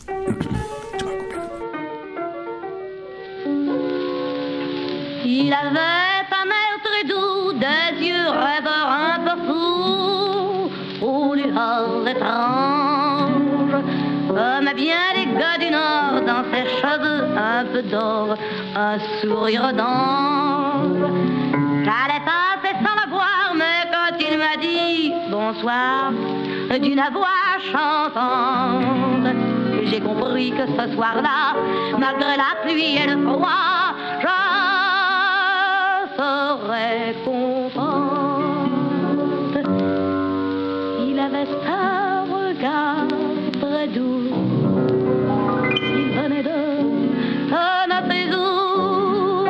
Speaker 11: Il avait un air très doux, des yeux rêveurs un peu fous, aux lueurs étranges, comme bien les gars du Nord, dans ses cheveux un peu d'or, un sourire d'ange. J'allais passer sans le voir, mais quand il m'a dit bonsoir, d'une voix chantante, j'ai compris que ce soir-là, malgré la pluie et le froid, je serais contente. Il avait un regard très doux, il venait de notre maison.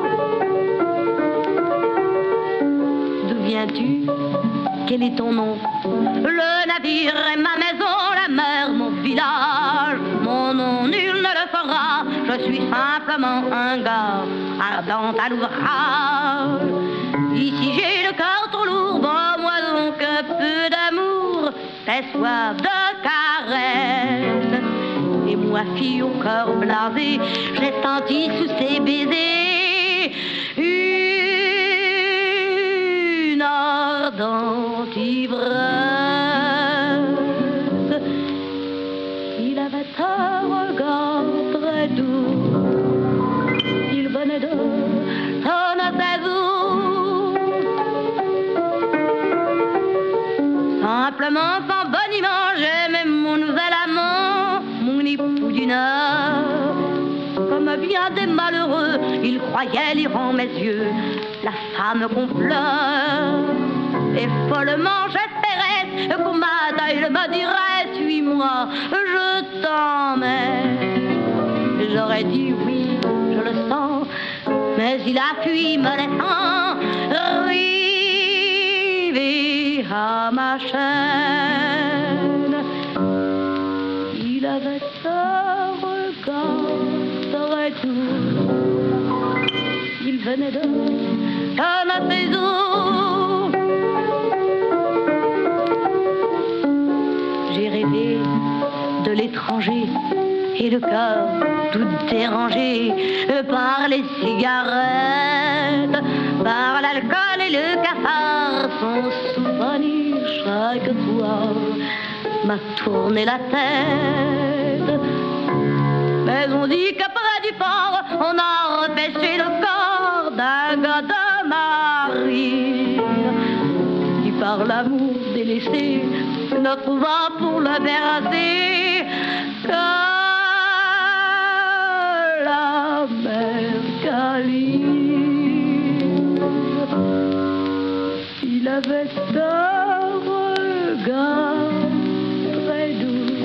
Speaker 11: D'où viens-tu? Quel est ton nom? Le navire est ma maison, la mer mon village. Mon nom nul ne le fera, je suis simplement un gars ardent à l'ouvrage. Ici j'ai le cœur trop lourd, bon moi donc un peu d'amour, fais soif de caresses. Et moi fille au cœur blasé, j'ai senti sous ses baisers une ardente ivresse. Il avait un regard très doux, il venait de son saison. Simple il croyait lire en mes yeux la femme qu'on pleure. Et follement j'espérais qu'au matin il me dirait suis-moi, je t'emmène. J'aurais dit oui, je le sens, mais il a fui me laissant rivé à ma chaîne. Il avait ce regard de retour, il venait de ma maison. J'ai rêvé de l'étranger et le cœur tout dérangé par les cigarettes, par l'alcool et le cafard. Son souvenir chaque soir m'a tourné la tête. Mais on dit qu'après du fort, on a repêché le corps d'un gars de Marie qui par l'amour délaissé ne trouva pour le bercer que la mer Cali. Il avait un regard très doux,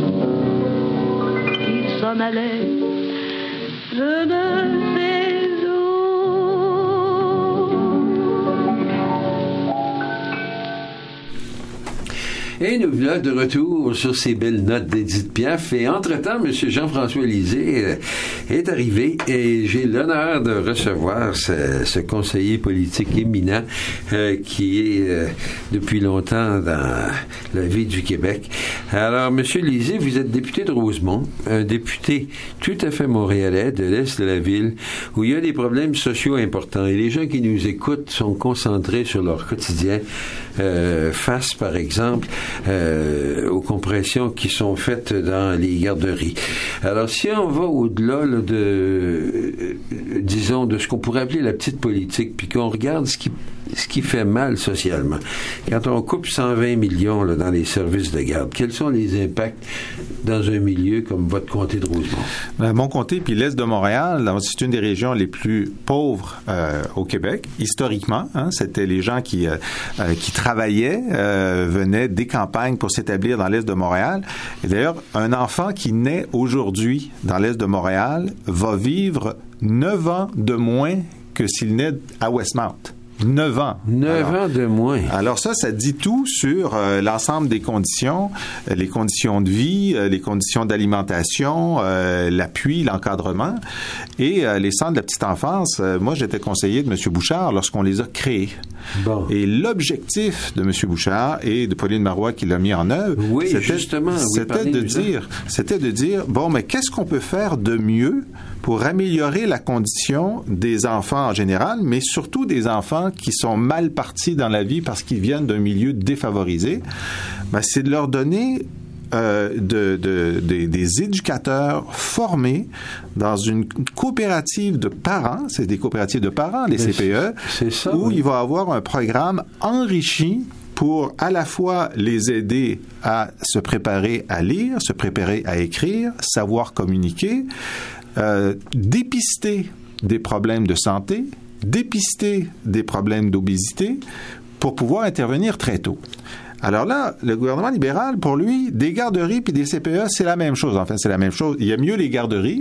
Speaker 11: il s'en allait, je ne sais où.
Speaker 1: Et nous voilà de retour sur ces belles notes d'Édith Piaf. Et entre-temps, M. Jean-François Lisée euh, est arrivé et j'ai l'honneur de recevoir ce, ce conseiller politique éminent euh, qui est euh, depuis longtemps dans la vie du Québec. Alors, M. Lisée, vous êtes député de Rosemont, un député tout à fait montréalais de l'est de la ville où il y a des problèmes sociaux importants. Et les gens qui nous écoutent sont concentrés sur leur quotidien euh, face, par exemple, Euh, aux compressions qui sont faites dans les garderies. Alors, si on va au-delà là, de, euh, disons, de ce qu'on pourrait appeler la petite politique, puis qu'on regarde ce qui, ce qui fait mal socialement, quand on coupe cent vingt millions là, dans les services de garde, quels sont les impacts dans un milieu comme votre comté de Rosemont?
Speaker 12: Ben, mon comté, puis l'Est de Montréal, c'est une des régions les plus pauvres euh, au Québec. Historiquement, hein, c'était les gens qui, euh, euh, qui travaillaient, euh, venaient des campagnes pour s'établir dans l'Est de Montréal. Et d'ailleurs, un enfant qui naît aujourd'hui dans l'Est de Montréal va vivre neuf ans de moins que s'il naît à Westmount. Neuf ans.
Speaker 1: Neuf ans de moins.
Speaker 12: Alors ça, ça dit tout sur euh, l'ensemble des conditions, euh, les conditions de vie, euh, les conditions d'alimentation, euh, l'appui, l'encadrement. Et euh, les centres de la petite enfance, euh, moi, j'étais conseiller de M. Bouchard lorsqu'on les a créés.
Speaker 1: Bon.
Speaker 12: Et l'objectif de M. Bouchard et de Pauline Marois qui l'a mis en œuvre,
Speaker 1: oui,
Speaker 12: c'était,
Speaker 1: justement,
Speaker 12: c'était, de dire, c'était de dire, bon, mais qu'est-ce qu'on peut faire de mieux pour améliorer la condition des enfants en général, mais surtout des enfants qui sont mal partis dans la vie parce qu'ils viennent d'un milieu défavorisé? Ben, c'est de leur donner euh, de, de, de, des éducateurs formés dans une coopérative de parents, c'est des coopératives de parents, les C P E,
Speaker 1: c'est ça,
Speaker 12: où
Speaker 1: oui.
Speaker 12: il va avoir un programme enrichi pour à la fois les aider à se préparer à lire, se préparer à écrire, savoir communiquer, Euh, dépister des problèmes de santé, dépister des problèmes d'obésité pour pouvoir intervenir très tôt. Alors là, le gouvernement libéral, pour lui, des garderies puis des C P E, c'est la même chose. Enfin, c'est la même chose. Il y a mieux les garderies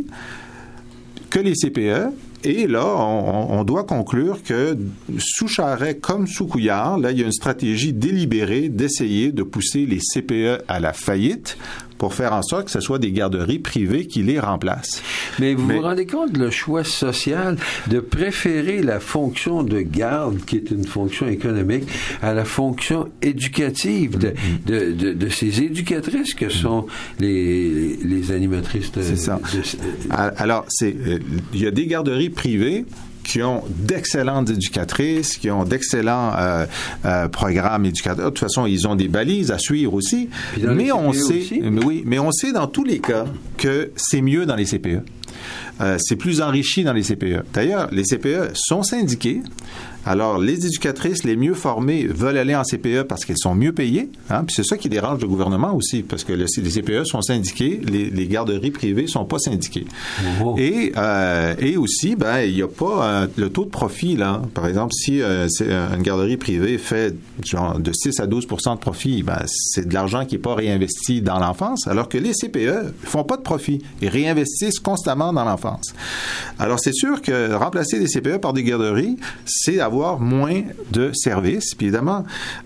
Speaker 12: que les C P E. Et là, on, on doit conclure que sous Charest comme sous Couillard, là, il y a une stratégie délibérée d'essayer de pousser les C P E à la faillite pour faire en sorte que ce soit des garderies privées qui les remplacent.
Speaker 1: Mais vous
Speaker 12: Mais,
Speaker 1: vous rendez compte de le choix social de préférer la fonction de garde, qui est une fonction économique, à la fonction éducative de, de, de, de ces éducatrices que sont les, les animatrices de...
Speaker 12: C'est ça.
Speaker 1: De, de,
Speaker 12: Alors, c'est, euh, il y a des garderies privées qui ont d'excellentes éducatrices, qui ont d'excellents euh, euh, programmes éducateurs. De toute façon, ils ont des balises à suivre aussi. Mais on sait, mais oui, mais on sait dans tous les cas que c'est mieux dans les C P E. Euh, c'est plus enrichi dans les C P E. D'ailleurs, les C P E sont syndiqués Alors, les éducatrices les mieux formées veulent aller en C P E parce qu'elles sont mieux payées. Hein? Puis c'est ça qui dérange le gouvernement aussi, parce que le, les C P E sont syndiqués, les, les garderies privées sont pas syndiquées. Oh. Et, euh, et aussi, ben, il n'y a pas euh, le taux de profit, là. Par exemple, si euh, c'est une garderie privée fait genre de six à douze pour cent de profit, ben, c'est de l'argent qui n'est pas réinvesti dans l'enfance, alors que les C P E font pas de profit et réinvestissent constamment dans l'enfance. Alors, c'est sûr que remplacer les C P E par des garderies, c'est avoir moins de services. Puis évidemment,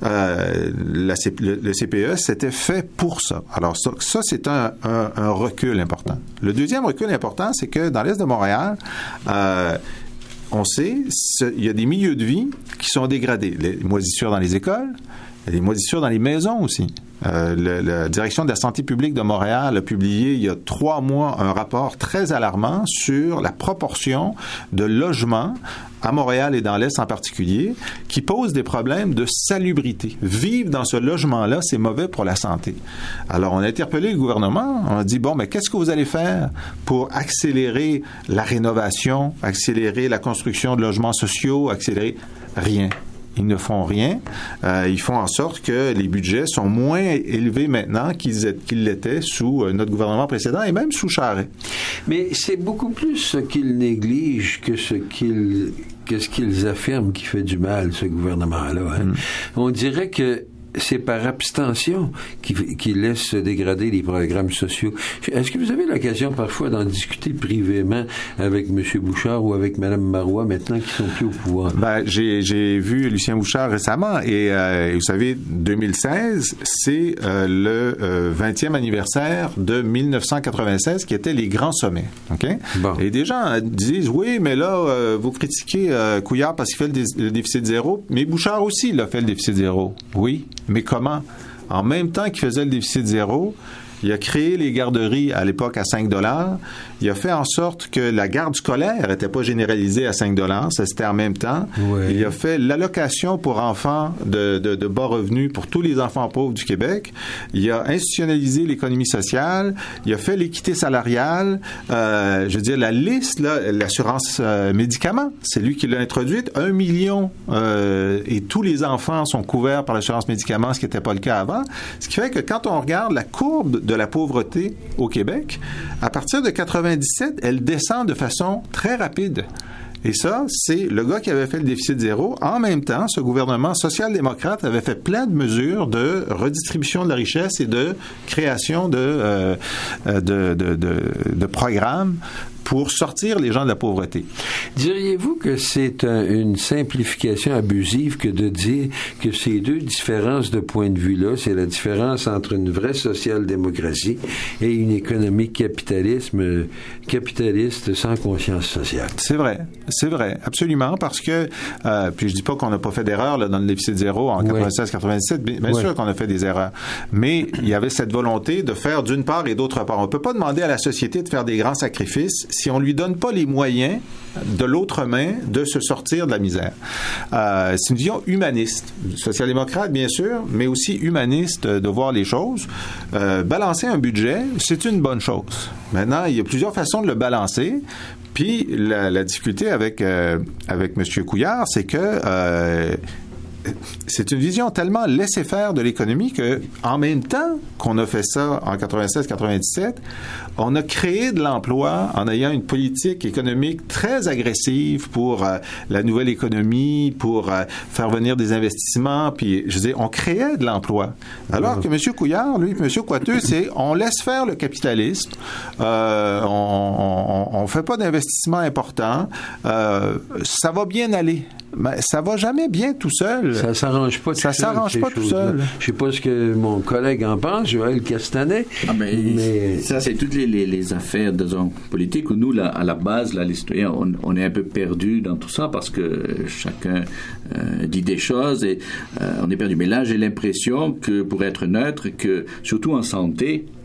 Speaker 12: euh, la C- le, le C P E, c'était fait pour ça. Alors, ça, ça c'est un, un, un recul important. Le deuxième recul important, c'est que dans l'Est de Montréal, euh, on sait, il y a des milieux de vie qui sont dégradés. Les moisissures dans les écoles, les moisissures dans les maisons aussi. Euh, le, la direction de la santé publique de Montréal a publié il y a trois mois un rapport très alarmant sur la proportion de logements à Montréal et dans l'Est en particulier qui posent des problèmes de salubrité. Vivre dans ce logement-là, c'est mauvais pour la santé. Alors, on a interpellé le gouvernement. On a dit, bon, mais qu'est-ce que vous allez faire pour accélérer la rénovation, accélérer la construction de logements sociaux, accélérer... Rien. Ils ne font rien. Euh, ils font en sorte que les budgets sont moins élevés maintenant qu'ils, qu'ils l'étaient sous euh, notre gouvernement précédent et même sous Charest.
Speaker 1: Mais c'est beaucoup plus ce qu'ils négligent que ce qu'ils, que ce qu'ils affirment qui fait du mal, ce gouvernement-là. Hein. Mm. On dirait que c'est par abstention qui, qui laisse se dégrader les programmes sociaux. Est-ce que vous avez l'occasion parfois d'en discuter privément avec M. Bouchard ou avec Mme Marois maintenant qu'ils sont plus au pouvoir?
Speaker 12: Ben, j'ai, j'ai vu Lucien Bouchard récemment et euh, vous savez, deux mille seize, c'est euh, le euh, vingtième anniversaire de dix-neuf cent quatre-vingt-seize qui était les grands sommets. Okay? Bon. Et des gens euh, disent, oui, mais là, euh, vous critiquez euh, Couillard parce qu'il fait le, dé- le déficit zéro, mais Bouchard aussi, il a fait le déficit zéro. Oui. Mais comment? En même temps qu'il faisait le déficit zéro, il a créé les garderies à l'époque à cinq dollars. Il a fait en sorte que la garde scolaire n'était pas généralisée à cinq dollars. Ça, c'était en même temps. Oui. Il a fait l'allocation pour enfants de, de, de bas revenus pour tous les enfants pauvres du Québec. Il a institutionnalisé l'économie sociale. Il a fait l'équité salariale. Euh, je veux dire, la liste, là, l'assurance euh, médicaments, c'est lui qui l'a introduite. Un million euh, et tous les enfants sont couverts par l'assurance médicaments, ce qui n'était pas le cas avant. Ce qui fait que quand on regarde la courbe de la pauvreté au Québec, à partir de quatre-vingt-dix-sept, elle descend de façon très rapide. Et ça, c'est le gars qui avait fait le déficit zéro. En même temps, ce gouvernement social-démocrate avait fait plein de mesures de redistribution de la richesse et de création de, euh, de, de, de, de programmes pour sortir les gens de la pauvreté.
Speaker 1: Diriez-vous que c'est un, une simplification abusive que de dire que ces deux différences de point de vue-là, c'est la différence entre une vraie social-démocratie et une économie capitalisme, capitaliste sans conscience sociale?
Speaker 12: C'est vrai. C'est vrai, absolument, parce que, euh, puis je dis pas qu'on n'a pas fait d'erreur là, dans le déficit zéro en quatre-vingt-seize quatre-vingt-dix-sept, bien, bien ouais. sûr qu'on a fait des erreurs, mais il y avait cette volonté de faire d'une part et d'autre part. On ne peut pas demander à la société de faire des grands sacrifices si on ne lui donne pas les moyens de l'autre main de se sortir de la misère. Euh, c'est une vision humaniste, social-démocrate bien sûr, mais aussi humaniste de voir les choses. Euh, balancer un budget, c'est une bonne chose. Maintenant, il y a plusieurs façons de le balancer. Puis la, la difficulté avec euh, avec M. Couillard, c'est que euh, c'est une vision tellement laissez-faire de l'économie que, en même temps qu'on a fait ça en quatre-vingt-seize quatre-vingt-dix-sept, on a créé de l'emploi en ayant une politique économique très agressive pour euh, la nouvelle économie, pour euh, faire venir des investissements, puis je veux dire, on créait de l'emploi. Alors que M. Couillard, lui, M. Coiteux, c'est on laisse faire le capitalisme, euh, on, on, on fait pas d'investissement important, euh, ça va bien aller. Mais ça va jamais bien tout seul.
Speaker 1: Ça s'arrange pas tout
Speaker 12: ça
Speaker 1: seul. Ça
Speaker 12: s'arrange pas tout seul.
Speaker 1: Je sais pas ce que mon collègue en pense, Joël Castanet.
Speaker 2: Ah ben, mais ça, c'est toutes les, les, les affaires, disons, politiques où nous, là, à la base, là, les citoyens, on, on est un peu perdus dans tout ça parce que chacun euh, dit des choses et euh, on est perdu. Mais là, j'ai l'impression que, pour être neutre, que surtout en santé,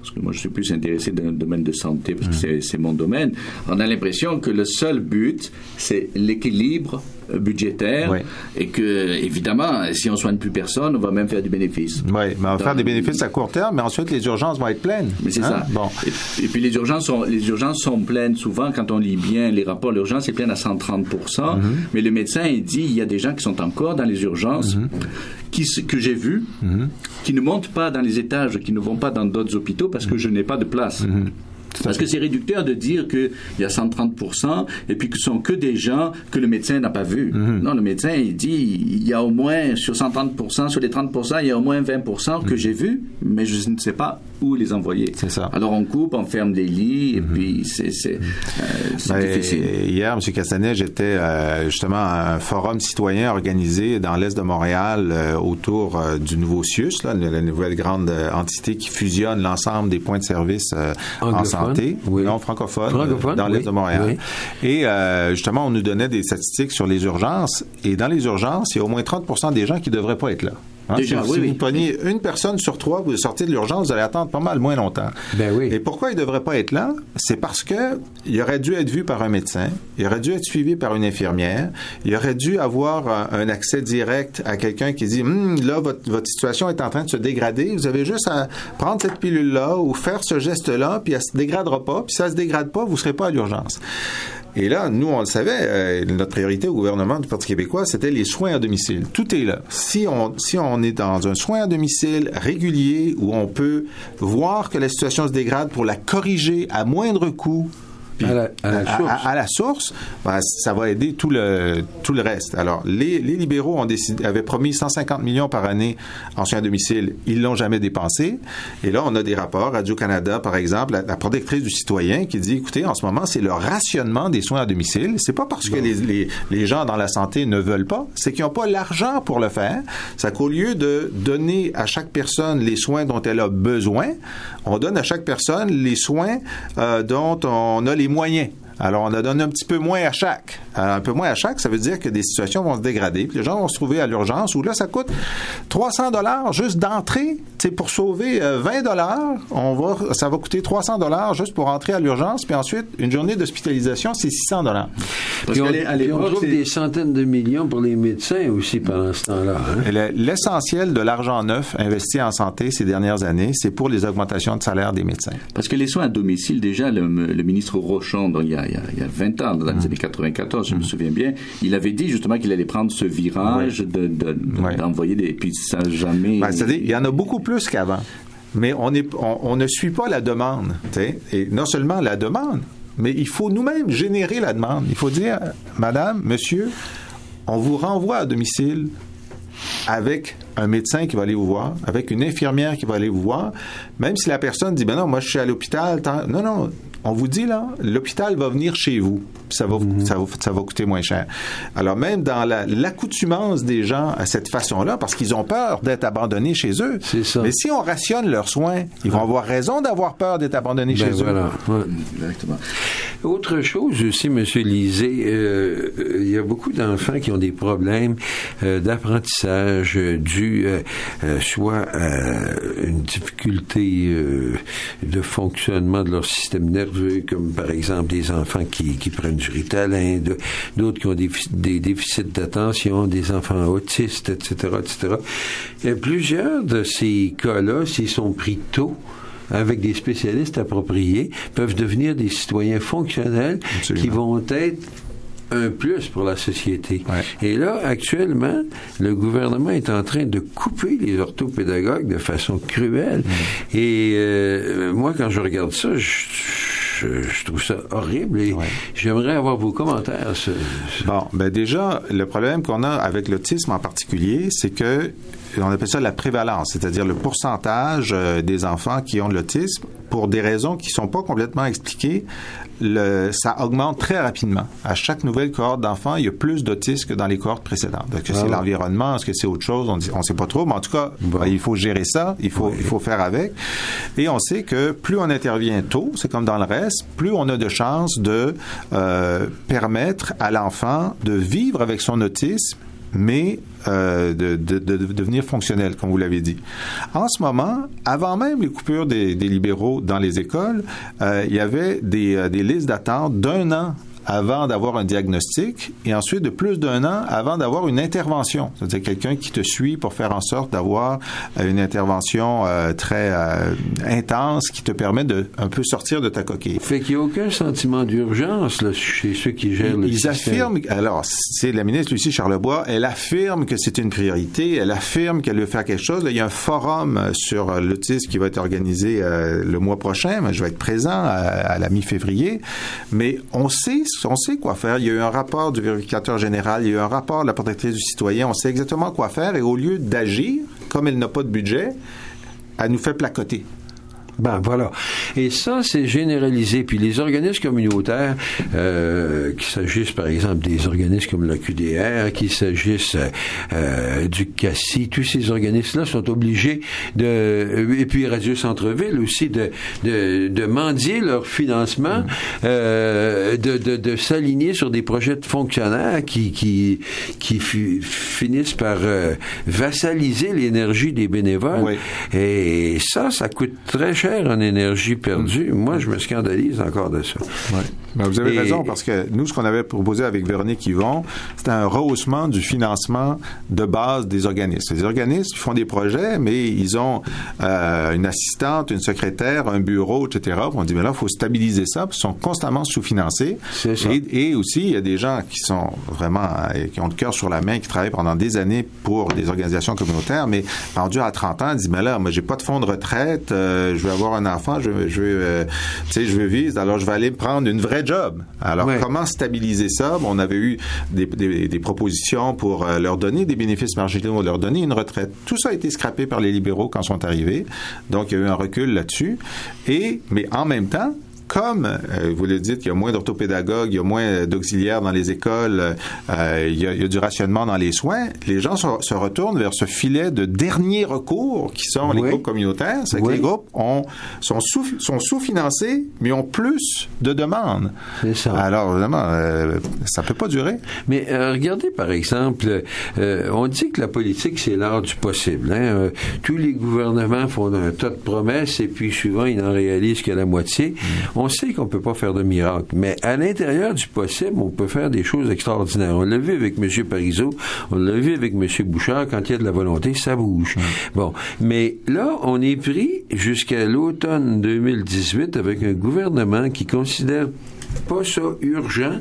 Speaker 2: parce que moi je suis plus intéressé dans le domaine de santé, parce que c'est, c'est mon domaine, on a l'impression que le seul but, c'est l'équilibre budgétaire, oui. et que, évidemment, si on soigne plus personne, on va même faire du bénéfice.
Speaker 12: Oui, mais on va Donc, faire des bénéfices à court terme, mais ensuite les urgences vont être pleines.
Speaker 2: Mais c'est hein? ça. Bon. Et, et puis les urgences, sont, les urgences sont pleines souvent, quand on lit bien les rapports, l'urgence est pleine à cent trente pour cent, mm-hmm. mais le médecin, il dit, il y a des gens qui sont encore dans les urgences, mm-hmm. qui, que j'ai vus, mm-hmm. qui ne montent pas dans les étages, qui ne vont pas dans d'autres hôpitaux parce que je n'ai pas de place. Mm-hmm. Parce que c'est réducteur de dire qu'il y a cent trente pour cent et puis que ce sont que des gens que le médecin n'a pas vus. Mm-hmm. Non, le médecin, il dit il y a au moins, sur cent trente pour cent, sur les trente pour cent, il y a au moins vingt pour cent que mm-hmm. j'ai vus, mais je ne sais pas où les envoyer.
Speaker 12: C'est ça.
Speaker 2: Alors on coupe, on ferme des lits, et mm-hmm. puis c'est, c'est, euh, c'est ben, difficile.
Speaker 12: Hier, M. Castanet, j'étais euh, justement à un forum citoyen organisé dans l'Est de Montréal euh, autour euh, du nouveau C I U S, là, la nouvelle grande euh, entité qui fusionne l'ensemble des points de service euh, en santé. Oui. Non, francophone, francophone dans l'Est oui. de Montréal. Oui. Et euh, justement, on nous donnait des statistiques sur les urgences. Et dans les urgences, il y a au moins trente pour cent des gens qui ne devraient pas être là. Hein? Déjà, si, oui, si oui. vous preniez une personne sur trois, vous sortez de l'urgence, vous allez attendre pas mal moins longtemps.
Speaker 1: Ben oui.
Speaker 12: Et pourquoi il ne devrait pas être là? C'est parce que il aurait dû être vu par un médecin, il aurait dû être suivi par une infirmière, il aurait dû avoir un, un accès direct à quelqu'un qui dit hm, là, votre, votre situation est en train de se dégrader, vous avez juste à prendre cette pilule-là ou faire ce geste-là, puis elle ne se dégradera pas, puis si ça ne se dégrade pas, vous ne serez pas à l'urgence. Et là, nous, on le savait, euh, notre priorité au gouvernement du Parti québécois, c'était les soins à domicile. Tout est là. Si on, si on est dans un soin à domicile régulier où on peut voir que la situation se dégrade pour la corriger à moindre coût, puis, à, la, à, la à, à, à la source, ben, ça va aider tout le tout le reste. Alors, les, les libéraux ont décidé, avaient promis cent cinquante millions par année en soins à domicile. Ils l'ont jamais dépensé. Et là, on a des rapports. Radio-Canada, par exemple, la, la protectrice du citoyen qui dit, écoutez, en ce moment, c'est le rationnement des soins à domicile. C'est pas parce que les, les, les gens dans la santé ne veulent pas, c'est qu'ils n'ont pas l'argent pour le faire. C'est qu'au lieu de donner à chaque personne les soins dont elle a besoin, on donne à chaque personne les soins euh, dont on a les moyens. Alors, on a donné un petit peu moins à chaque. Un peu moins à chaque, ça veut dire que des situations vont se dégrader. Puis les gens vont se trouver à l'urgence où là, ça coûte trois cents dollars juste d'entrée. Tu sais, pour sauver euh, vingt dollars, on va, ça va coûter trois cents dollars juste pour entrer à l'urgence. Puis ensuite, une journée d'hospitalisation, c'est six cents dollars.
Speaker 1: Puis on, puis on trouve c'est... des centaines de millions pour les médecins aussi pendant ce temps-là. Hein?
Speaker 12: L'essentiel de l'argent neuf investi en santé ces dernières années, c'est pour les augmentations de salaire des médecins.
Speaker 2: Parce que les soins à domicile, déjà, le, le ministre Rochon, donc, il y a Il y, a, il y a vingt ans, dans les mmh. années quatre-vingt-quatorze, je mmh. me souviens bien, il avait dit justement qu'il allait prendre ce virage oui. de, de, de, oui. d'envoyer des... Puis ça n'a jamais...
Speaker 12: Ben, c'est-à-dire, il y en a beaucoup plus qu'avant. Mais on, est, on, on ne suit pas la demande. T'sais? Et non seulement la demande, mais il faut nous-mêmes générer la demande. Il faut dire, madame, monsieur, on vous renvoie à domicile avec un médecin qui va aller vous voir, avec une infirmière qui va aller vous voir, même si la personne dit, ben non, moi je suis à l'hôpital. Tant... Non, non, on vous dit, là, l'hôpital va venir chez vous, puis ça va, mm-hmm. ça va, ça va coûter moins cher. Alors même dans la, l'accoutumance des gens à cette façon-là, parce qu'ils ont peur d'être abandonnés chez eux,
Speaker 1: c'est ça.
Speaker 12: Mais si on rationne leurs soins, ils vont avoir raison d'avoir peur d'être abandonnés ben chez
Speaker 1: voilà.
Speaker 12: eux.
Speaker 1: Ouais. Exactement. Autre chose aussi, M. Lisée, euh, il y a beaucoup d'enfants qui ont des problèmes euh, d'apprentissage euh, dû euh, euh, soit à une difficulté euh, de fonctionnement de leur système nerveux, comme par exemple des enfants qui, qui prennent du Ritalin, de, d'autres qui ont des, des déficits d'attention, des enfants autistes, et cetera, et cetera. Et plusieurs de ces cas-là, s'ils sont pris tôt, avec des spécialistes appropriés, peuvent devenir des citoyens fonctionnels Absolument. Qui vont être un plus pour la société. Ouais. Et là, actuellement, le gouvernement est en train de couper les orthopédagogues de façon cruelle. Mmh. Et euh, moi, quand je regarde ça, je, je, je trouve ça horrible et ouais. j'aimerais avoir vos commentaires. Ce, ce...
Speaker 12: Bon, ben déjà, le problème qu'on a avec l'autisme en particulier, c'est que on appelle ça la prévalence, c'est-à-dire le pourcentage euh, des enfants qui ont de l'autisme, pour des raisons qui ne sont pas complètement expliquées, le, ça augmente très rapidement. À chaque nouvelle cohorte d'enfants, il y a plus d'autisme que dans les cohortes précédentes. Est-ce que ah c'est ouais. l'environnement? Est-ce que c'est autre chose? On ne sait pas trop, mais en tout cas, bon. ben, il faut gérer ça, il faut, ouais. il faut faire avec. Et on sait que plus on intervient tôt, c'est comme dans le reste, plus on a de chances de euh, permettre à l'enfant de vivre avec son autisme, mais euh, de, de, de, de devenir fonctionnel, comme vous l'avez dit. En ce moment, avant même les coupures des, des libéraux dans les écoles, euh, il y avait des, euh, des listes d'attente d'un an avant d'avoir un diagnostic et ensuite de plus d'un an avant d'avoir une intervention. C'est-à-dire quelqu'un qui te suit pour faire en sorte d'avoir une intervention euh, très euh, intense qui te permet de un peu sortir de ta coquille.
Speaker 1: Fait qu'il n'y a aucun sentiment d'urgence là, chez ceux qui gèrent le
Speaker 12: Ils
Speaker 1: système.
Speaker 12: affirment, alors, c'est la ministre Lucie Charlebois, elle affirme que c'est une priorité, elle affirme qu'elle veut faire quelque chose. Là, il y a un forum sur l'autisme qui va être organisé euh, le mois prochain. Je vais être présent à, à la mi-février. Mais on sait On sait quoi faire. Il y a eu un rapport du vérificateur général, il y a eu un rapport de la protectrice du citoyen. On sait exactement quoi faire et au lieu d'agir, comme elle n'a pas de budget, elle nous fait placoter.
Speaker 1: Ben voilà. Et ça, c'est généralisé. Puis les organismes communautaires, euh, qu'il s'agisse par exemple des organismes comme la Q D R, qu'il s'agisse euh, du C A C I, tous ces organismes-là sont obligés de, et puis Radio Centre-Ville aussi, de, de, de mendier leur financement, mmh. euh, de, de, de s'aligner sur des projets de fonctionnaires qui, qui, qui f- finissent par euh, vassaliser l'énergie des bénévoles. Oui. Et ça, ça coûte très cher en énergie perdue. Moi, je me scandalise encore de ça.
Speaker 12: Ouais. Ben, vous avez Et... raison, parce que nous, ce qu'on avait proposé avec Véronique Yvon, c'était un rehaussement du financement de base des organismes. Les organismes qui font des projets, mais ils ont euh, une assistante, une secrétaire, un bureau, et cetera. On dit, mais là, il faut stabiliser ça, parce qu'ils sont constamment sous-financés.
Speaker 1: C'est ça.
Speaker 12: Et, et aussi, il y a des gens qui sont vraiment, euh, qui ont le cœur sur la main, qui travaillent pendant des années pour des organisations communautaires, mais rendus à trente ans, ils disent, mais là, moi, j'ai pas de fonds de retraite, euh, je veux avoir un enfant, je veux, je veux, euh, tu sais, je veux vivre, alors je vais aller prendre une vraie job. Alors, ouais. Comment stabiliser ça? Bon, on avait eu des, des, des propositions pour euh, leur donner des bénéfices marginaux, leur donner une retraite. Tout ça a été scrappé par les libéraux quand ils sont arrivés. Donc, il y a eu un recul là-dessus. Et, mais en même temps, comme euh, vous le dites, il y a moins d'orthopédagogues, il y a moins d'auxiliaires dans les écoles, euh, il, y a, il y a du rationnement dans les soins, les gens se, se retournent vers ce filet de dernier recours qui sont oui. les groupes communautaires. C'est oui. que les groupes ont, sont, sous, sont sous-financés, mais ont plus de demandes.
Speaker 1: C'est ça.
Speaker 12: Alors, vraiment, euh, ça peut pas durer.
Speaker 1: Mais euh, regardez, par exemple, euh, on dit que la politique, c'est l'art du possible. Hein? Euh, tous les gouvernements font un tas de promesses et puis souvent, ils n'en réalisent que la moitié. Mmh. On sait qu'on peut pas faire de miracle, mais à l'intérieur du possible, on peut faire des choses extraordinaires. On l'a vu avec M. Parizeau, on l'a vu avec M. Bouchard, quand il y a de la volonté, ça bouge. Mmh. Bon, mais là, on est pris jusqu'à l'automne deux mille dix-huit avec un gouvernement qui considère pas ça urgent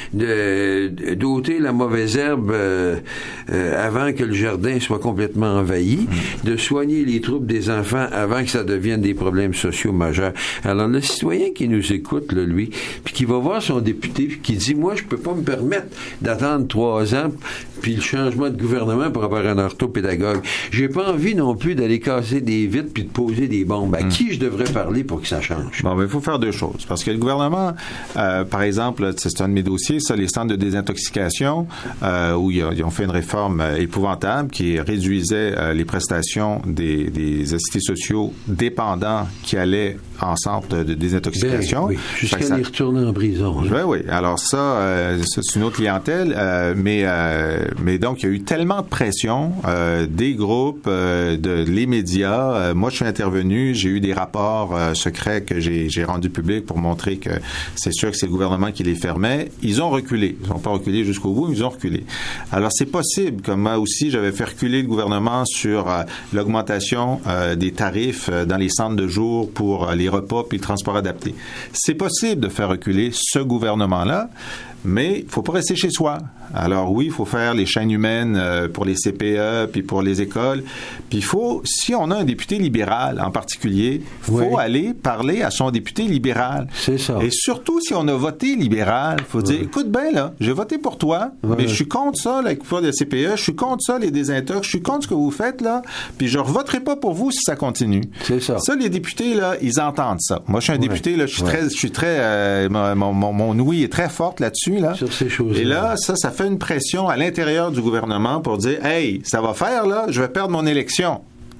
Speaker 1: de, de d'ôter la mauvaise herbe euh, euh, avant que le jardin soit complètement envahi, mmh. de soigner les troubles des enfants avant que ça devienne des problèmes sociaux majeurs. Alors le citoyen qui nous écoute, là, lui, puis qui va voir son député, puis qui dit, moi, je peux pas me permettre d'attendre trois ans, puis le changement de gouvernement pour avoir un orthopédagogue. J'ai pas envie non plus d'aller casser des vitres puis de poser des bombes. À mmh. qui je devrais parler pour que ça change?
Speaker 12: Bon, ben, il faut faire deux choses. Parce que le gouvernement, euh, par exemple, c'est un de mes dossiers, ça, les centres de désintoxication, euh, où ils ont fait une réforme euh, épouvantable qui réduisait euh, les prestations des, des assistés sociaux dépendants qui allaient en centre de, de désintoxication.
Speaker 1: Ben, oui, jusqu'à ça, les retourner en prison.
Speaker 12: Oui, oui. Alors ça, euh, c'est une autre clientèle, euh, mais, euh, mais donc, il y a eu tellement de pression euh, des groupes, euh, de les médias. Euh, moi, je suis intervenu, j'ai eu des rapports euh, secrets que j'ai, j'ai rendus publics pour montrer que c'est sûr que c'est le gouvernement qui les fermait. Ils ont reculé. Ils n'ont pas reculé jusqu'au bout, mais ils ont reculé. Alors, c'est possible, comme moi aussi, j'avais fait reculer le gouvernement sur euh, l'augmentation euh, des tarifs euh, dans les centres de jour pour euh, les repas puis le transport adapté. C'est possible de faire reculer ce gouvernement-là, mais il faut pas rester chez soi. Alors oui, il faut faire les chaînes humaines euh, pour les C P E puis pour les écoles. Puis il faut, si on a un député libéral en particulier, il faut oui. aller parler à son député libéral.
Speaker 1: C'est ça.
Speaker 12: Et surtout si on a voté libéral, il faut oui. dire, écoute bien là, j'ai voté pour toi, oui. mais je suis contre ça, là, pour les C P E, je suis contre ça, les désintox, je suis contre ce que vous faites là, puis je ne revoterai pas pour vous si ça continue.
Speaker 1: C'est ça.
Speaker 12: Ça, les députés là, ils entendent ça. Moi, je suis un oui. député là, je suis oui. très, je suis très, euh, mon, mon, mon ouïe est très forte là-dessus là.
Speaker 1: Sur ces choses-là.
Speaker 12: Et là, ça, ça fait une pression à l'intérieur du gouvernement pour dire, hey, ça va faire là, je vais perdre mon élection.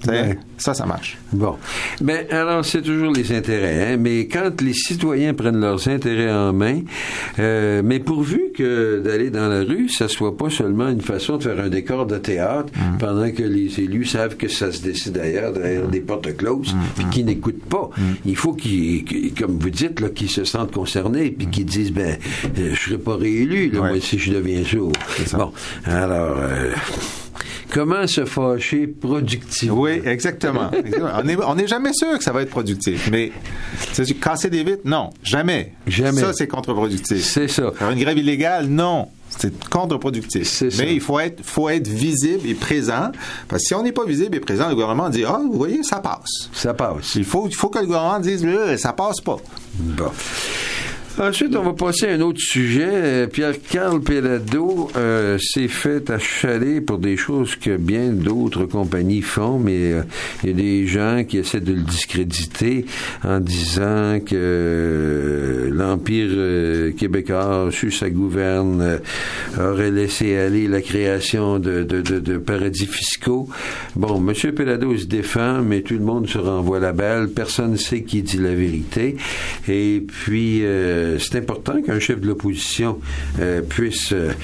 Speaker 12: Ouais. Ça, ça marche.
Speaker 1: Bon. Ben, alors, c'est toujours les intérêts, hein? Mais quand les citoyens prennent leurs intérêts en main, euh, mais pourvu que d'aller dans la rue, ça soit pas seulement une façon de faire un décor de théâtre mmh. pendant que les élus savent que ça se décide ailleurs, derrière mmh. des portes closes, puis mmh. qu'ils n'écoutent pas. Mmh. Il faut qu'ils, qu'ils, comme vous dites, là, qu'ils se sentent concernés, puis mmh. qu'ils disent, ben, euh, je serai pas réélu, là, ouais. moi, si je deviens sourd. Bon. Alors, euh, comment se fâcher productivement?
Speaker 12: Oui, exactement. on n'est on est jamais sûr que ça va être productif. Mais casser des vitres, non, jamais.
Speaker 1: Jamais.
Speaker 12: Ça, c'est contre-productif.
Speaker 1: C'est ça.
Speaker 12: Faire une grève illégale, non. C'est contre-productif.
Speaker 1: C'est ça.
Speaker 12: Mais il faut être, faut être visible et présent. Parce que si on n'est pas visible et présent, le gouvernement dit, ah, vous voyez, ça passe.
Speaker 1: Ça passe.
Speaker 12: Il faut, il faut que le gouvernement dise, ça passe pas.
Speaker 1: Bon. Ensuite, on va passer à un autre sujet. Pierre-Carl Péladeau euh, s'est fait achaler pour des choses que bien d'autres compagnies font, mais euh, il y a des gens qui essaient de le discréditer en disant que euh, l'Empire euh, québécois, sous sa gouverne, euh, aurait laissé aller la création de, de, de, de paradis fiscaux. Bon, M. Péladeau se défend, mais tout le monde se renvoie la balle. Personne ne sait qui dit la vérité. Et puis... Euh, c'est important qu'un chef de l'opposition euh, puisse euh,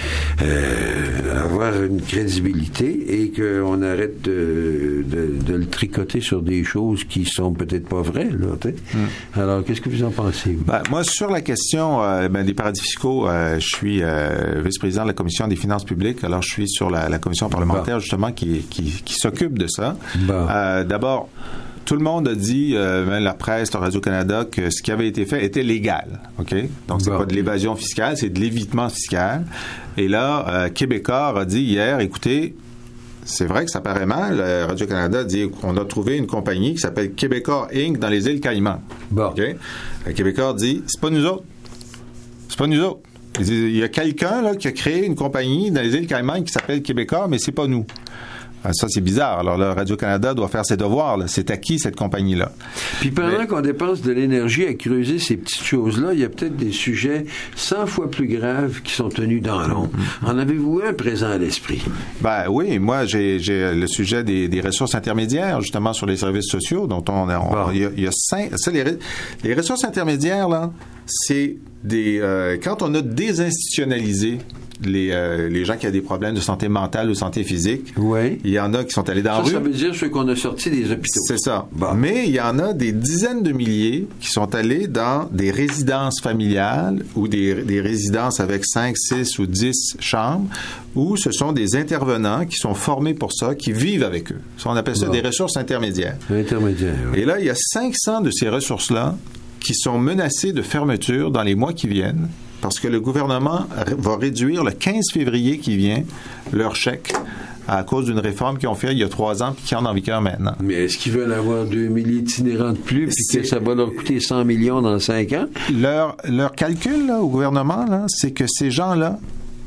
Speaker 1: euh, avoir une crédibilité et qu'on arrête de, de, de le tricoter sur des choses qui sont peut-être pas vraies. Là, mm. Alors, qu'est-ce que vous en pensez?
Speaker 12: Ben, moi, sur la question euh, ben, des paradis fiscaux, euh, je suis euh, vice-président de la Commission des finances publiques. Alors, je suis sur la, la commission parlementaire, bon. justement, qui, qui, qui s'occupe de ça. Bon. Euh, d'abord, tout le monde a dit, euh, même la presse, le Radio-Canada, que ce qui avait été fait était légal. OK? Donc, c'est bon. pas de l'évasion fiscale, c'est de l'évitement fiscal. Et là, euh, Québécois a dit hier, écoutez, c'est vrai que ça paraît mal. Euh, Radio-Canada dit qu'on a trouvé une compagnie qui s'appelle Québécois Incorporated dans les îles Caïmans.
Speaker 1: Bon.
Speaker 12: OK? Euh, Québécois dit, c'est pas nous autres. C'est pas nous autres. Il y a quelqu'un là, qui a créé une compagnie dans les îles Caïmans qui s'appelle Québécois, mais c'est pas nous. Ça, c'est bizarre. Alors, le Radio-Canada doit faire ses devoirs. Là. C'est à qui, cette compagnie-là?
Speaker 1: Puis pendant
Speaker 12: Mais...
Speaker 1: qu'on dépense de l'énergie à creuser ces petites choses-là, il y a peut-être des sujets cent fois plus graves qui sont tenus dans l'ombre. Mm-hmm. En avez-vous un présent à l'esprit?
Speaker 12: Ben oui. Moi, j'ai, j'ai le sujet des, des ressources intermédiaires, justement, sur les services sociaux, dont on a...
Speaker 1: Bon.
Speaker 12: Il y a, il y a cinq... Ça, les, les ressources intermédiaires, là, c'est des... Euh, quand on a désinstitutionnalisé Les, euh, les gens qui ont des problèmes de santé mentale ou santé physique.
Speaker 1: Oui.
Speaker 12: Il y en a qui sont allés dans la rue.
Speaker 1: Ça, ça veut dire ceux qu'on a sortis des hôpitaux.
Speaker 12: C'est ça.
Speaker 1: Bon.
Speaker 12: Mais il y en a des dizaines de milliers qui sont allés dans des résidences familiales ou des, des résidences avec cinq, six ou dix chambres où ce sont des intervenants qui sont formés pour ça, qui vivent avec eux. On appelle ça bon. des ressources intermédiaires.
Speaker 1: Intermédiaires, oui.
Speaker 12: Et là, il y a cinq cents de ces ressources-là qui sont menacées de fermeture dans les mois qui viennent. Parce que le gouvernement va réduire le quinze février qui vient leur chèque à cause d'une réforme qu'ils ont faite il y a trois ans et qui est en vigueur maintenant.
Speaker 1: Mais est-ce qu'ils veulent avoir deux milliers d'itinérants de plus puis que ça va leur coûter cent millions dans cinq ans?
Speaker 12: Leur, leur calcul là, au gouvernement, là, c'est que ces gens-là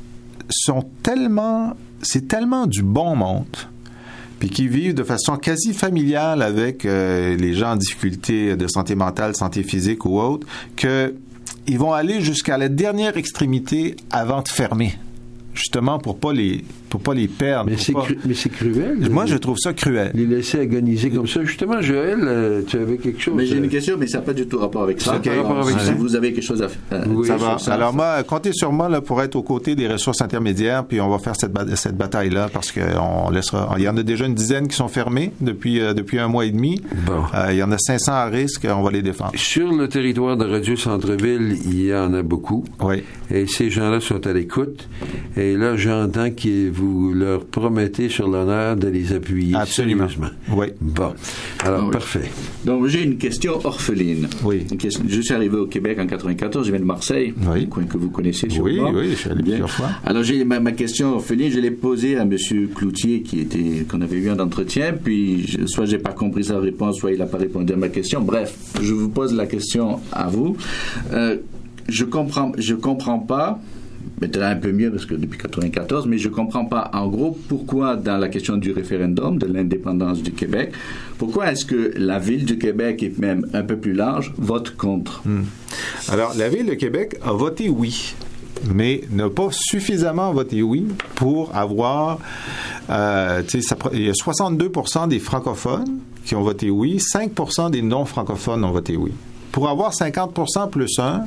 Speaker 12: sont tellement... C'est tellement du bon monde puis qui vivent de façon quasi familiale avec euh, les gens en difficulté de santé mentale, santé physique ou autre, que ils vont aller jusqu'à la dernière extrémité avant de fermer, justement pour pas les pour pas les perdre.
Speaker 1: Mais, c'est,
Speaker 12: pas...
Speaker 1: cru... mais c'est cruel.
Speaker 12: Moi, je trouve ça cruel.
Speaker 1: Les laisser agoniser comme ça. Justement, Joël, euh, tu avais quelque chose.
Speaker 2: Mais j'ai
Speaker 1: euh...
Speaker 2: une question, mais ça n'a pas du tout rapport avec ça.
Speaker 1: Ça n'a pas rapport avec
Speaker 2: si
Speaker 1: ça.
Speaker 2: Vous avez quelque chose à faire.
Speaker 12: Oui, ça va. Ça. Alors moi, comptez sur moi là, pour être aux côtés des ressources intermédiaires, puis on va faire cette, ba- cette bataille-là parce qu'on laissera... Il y en a déjà une dizaine qui sont fermées depuis, euh, depuis un mois et demi.
Speaker 1: Bon.
Speaker 12: Euh, il y en a cinq cents à risque, on va les défendre.
Speaker 1: Sur le territoire de Radio Centre-Ville, il y en a beaucoup.
Speaker 12: Oui.
Speaker 1: Et ces gens-là sont à l'écoute. Et là, j'entends que vous leur promettez sur l'honneur de les appuyer.
Speaker 12: Absolument.
Speaker 1: Sérieusement.
Speaker 12: Oui.
Speaker 1: Bon. Alors,
Speaker 2: oui.
Speaker 1: Parfait.
Speaker 2: Donc, j'ai une question orpheline.
Speaker 12: Oui.
Speaker 2: Une question. Je suis arrivé au Québec en quatre-vingt-quatorze, je viens de Marseille,
Speaker 12: oui.
Speaker 2: un coin que vous connaissez sûrement.
Speaker 12: Oui, oui, je suis allé plusieurs fois.
Speaker 2: Alors, j'ai ma, ma question orpheline, je l'ai posée à M. Cloutier, qui était, qu'on avait eu un entretien, puis je, soit j'ai pas compris sa réponse, soit il n'a pas répondu à ma question. Bref, je vous pose la question à vous. Euh, je comprends, je comprends pas, maintenant un peu mieux parce que depuis quatre-vingt-quatorze, mais je ne comprends pas en gros pourquoi dans la question du référendum de l'indépendance du Québec, pourquoi est-ce que la Ville du Québec et même un peu plus large vote contre?
Speaker 12: Hum. Alors, la Ville de Québec a voté oui, mais n'a pas suffisamment voté oui pour avoir Euh, ça, il y a soixante-deux pour cent des francophones qui ont voté oui, cinq pour cent des non-francophones ont voté oui. Pour avoir cinquante pour cent plus un,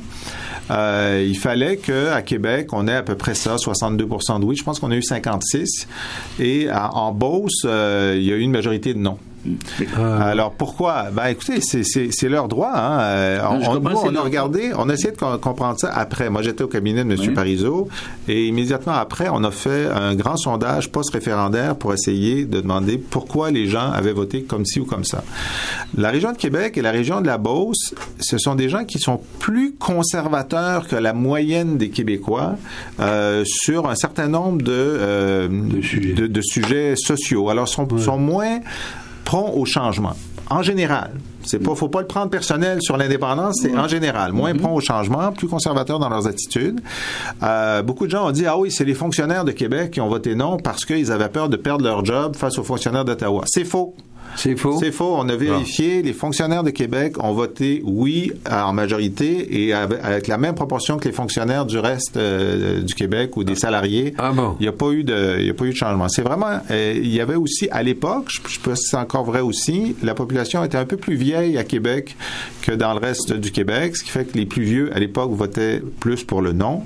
Speaker 12: euh, il fallait qu'à Québec, on ait à peu près ça, soixante-deux pour cent de oui. Je pense qu'on a eu cinquante-six. Et à, en Beauce, euh, il y a eu une majorité de non. Euh... Alors pourquoi? Ben écoutez, c'est, c'est, c'est leur droit. Hein. Euh, on, on, nous, on a regardé, on a essayé de co- comprendre ça après. Moi, j'étais au cabinet de M. Oui. Parizeau et immédiatement après, on a fait un grand sondage post-référendaire pour essayer de demander pourquoi les gens avaient voté comme ci ou comme ça. La région de Québec et la région de la Beauce, ce sont des gens qui sont plus conservateurs que la moyenne des Québécois euh, sur un certain nombre de, euh, de, sujets. De, de sujets sociaux. Alors, sont, oui. sont moins prompt au changement. En général. C'est pas, faut pas le prendre personnel sur l'indépendance, c'est en général. Moins mm-hmm. prompt au changement, plus conservateurs dans leurs attitudes. Euh, beaucoup de gens ont dit, ah oui, c'est les fonctionnaires de Québec qui ont voté non parce qu'ils avaient peur de perdre leur job face aux fonctionnaires d'Ottawa. C'est faux.
Speaker 1: C'est faux?
Speaker 12: C'est faux. On a vérifié. Ah. Les fonctionnaires de Québec ont voté oui en majorité et avec la même proportion que les fonctionnaires du reste euh, du Québec ou des salariés.
Speaker 1: Ah bon?
Speaker 12: Il n'y a pas eu de, il y a pas eu de changement. C'est vraiment, euh, il y avait aussi, à l'époque, je ne sais pas si c'est encore vrai aussi, la population était un peu plus vieille à Québec que dans le reste du Québec, ce qui fait que les plus vieux, à l'époque, votaient plus pour le non.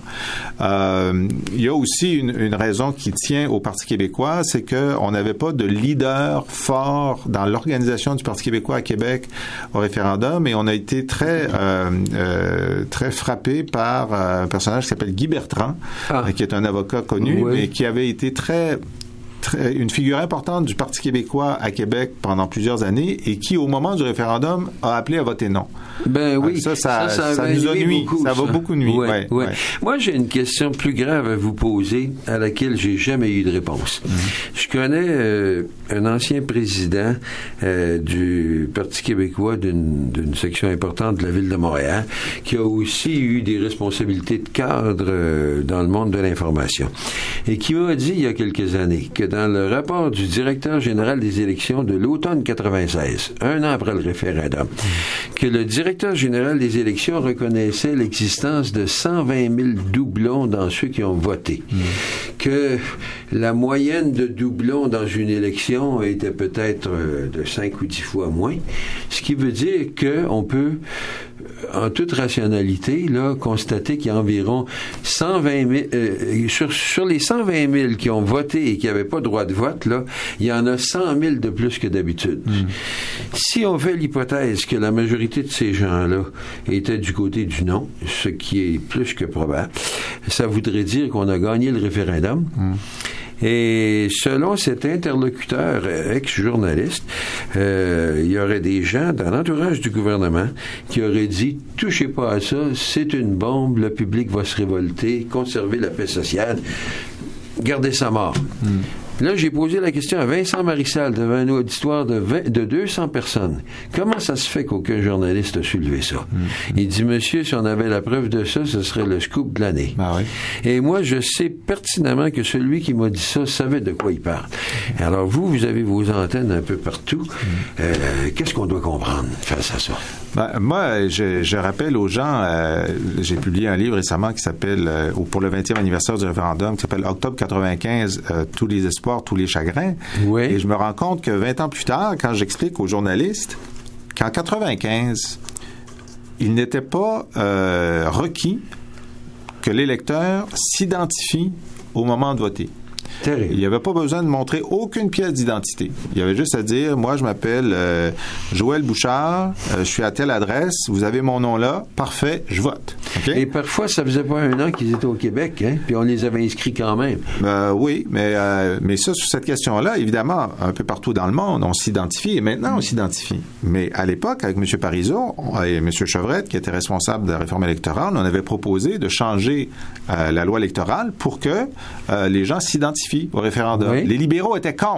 Speaker 12: Euh, il y a aussi une, une raison qui tient au Parti québécois, c'est qu'on n'avait pas de leader fort dans l'organisation du Parti québécois à Québec au référendum et on a été très euh, euh, très frappé par un personnage qui s'appelle Guy Bertrand, ah. qui est un avocat connu, oui. mais qui avait été très Très, une figure importante du Parti québécois à Québec pendant plusieurs années et qui, au moment du référendum, a appelé à voter non.
Speaker 1: Ben oui.
Speaker 12: Ça, ça, ça, ça, ça nous a nuit. Beaucoup, ça, ça va beaucoup nuit.
Speaker 1: Ouais,
Speaker 12: ouais,
Speaker 1: ouais.
Speaker 12: Ouais.
Speaker 1: Moi, j'ai une question plus grave à vous poser à laquelle j'ai jamais eu de réponse. Mm-hmm. Je connais euh, un ancien président euh, du Parti québécois d'une, d'une section importante de la ville de Montréal qui a aussi eu des responsabilités de cadre euh, dans le monde de l'information et qui m'a dit il y a quelques années que dans le rapport du directeur général des élections de l'automne quatre-vingt-seize, un an après le référendum, que le directeur général des élections reconnaissait l'existence de cent vingt mille doublons dans ceux qui ont voté. Mmh. Que la moyenne de doublons dans une élection était peut-être de cinq ou dix fois moins, ce qui veut dire qu'on peut en toute rationalité, là, constater qu'il y a environ cent vingt mille, euh, sur, sur les cent vingt mille qui ont voté et qui n'avaient pas droit de vote, là, il y en a cent mille de plus que d'habitude. Mm. Si on fait l'hypothèse que la majorité de ces gens-là étaient du côté du non, ce qui est plus que probable, ça voudrait dire qu'on a gagné le référendum. Mm. Et selon cet interlocuteur ex-journaliste, euh, il y aurait des gens dans l'entourage du gouvernement qui auraient dit « Touchez pas à ça, c'est une bombe, le public va se révolter, conserver la paix sociale, gardez ça mort. Mm. » Là, j'ai posé la question à Vincent Marissal devant un auditoire de, vingt, de deux cents personnes. Comment ça se fait qu'aucun journaliste a soulevé ça? Mm. Il dit, monsieur, si on avait la preuve de ça, ce serait le scoop de l'année. Ah oui. Et moi, je sais pertinemment que celui qui m'a dit ça savait de quoi il parle. Alors, vous, vous avez vos antennes un peu partout. Mm. Euh, qu'est-ce qu'on doit comprendre face à ça?
Speaker 12: Ben, moi, je, je rappelle aux gens, euh, j'ai publié un livre récemment qui s'appelle, euh, pour le vingtième anniversaire du référendum, qui s'appelle Octobre quatre-vingt-quinze, euh, tous les espoirs, tous les chagrins. Oui. Et je me rends compte que vingt ans plus tard, quand j'explique aux journalistes qu'en quatre-vingt-quinze, il n'était pas euh, requis que l'électeur s'identifie au moment de voter. Terrible. Il n'y avait pas besoin de montrer aucune pièce d'identité. Il y avait juste à dire, moi, je m'appelle euh, Joël Bouchard, euh, je suis à telle adresse, vous avez mon nom là, parfait, je vote. Okay?
Speaker 1: Et parfois, ça faisait pas un an qu'ils étaient au Québec, hein, puis on les avait inscrits quand même.
Speaker 12: Euh, oui, mais, euh, mais ça, sur cette question-là, évidemment, un peu partout dans le monde, on s'identifie, et maintenant, on s'identifie. Mais à l'époque, avec M. Parizeau et M. Chevrette, qui était responsable de la réforme électorale, on avait proposé de changer euh, la loi électorale pour que euh, les gens s'identifient au référendum. Oui. Les libéraux étaient contre.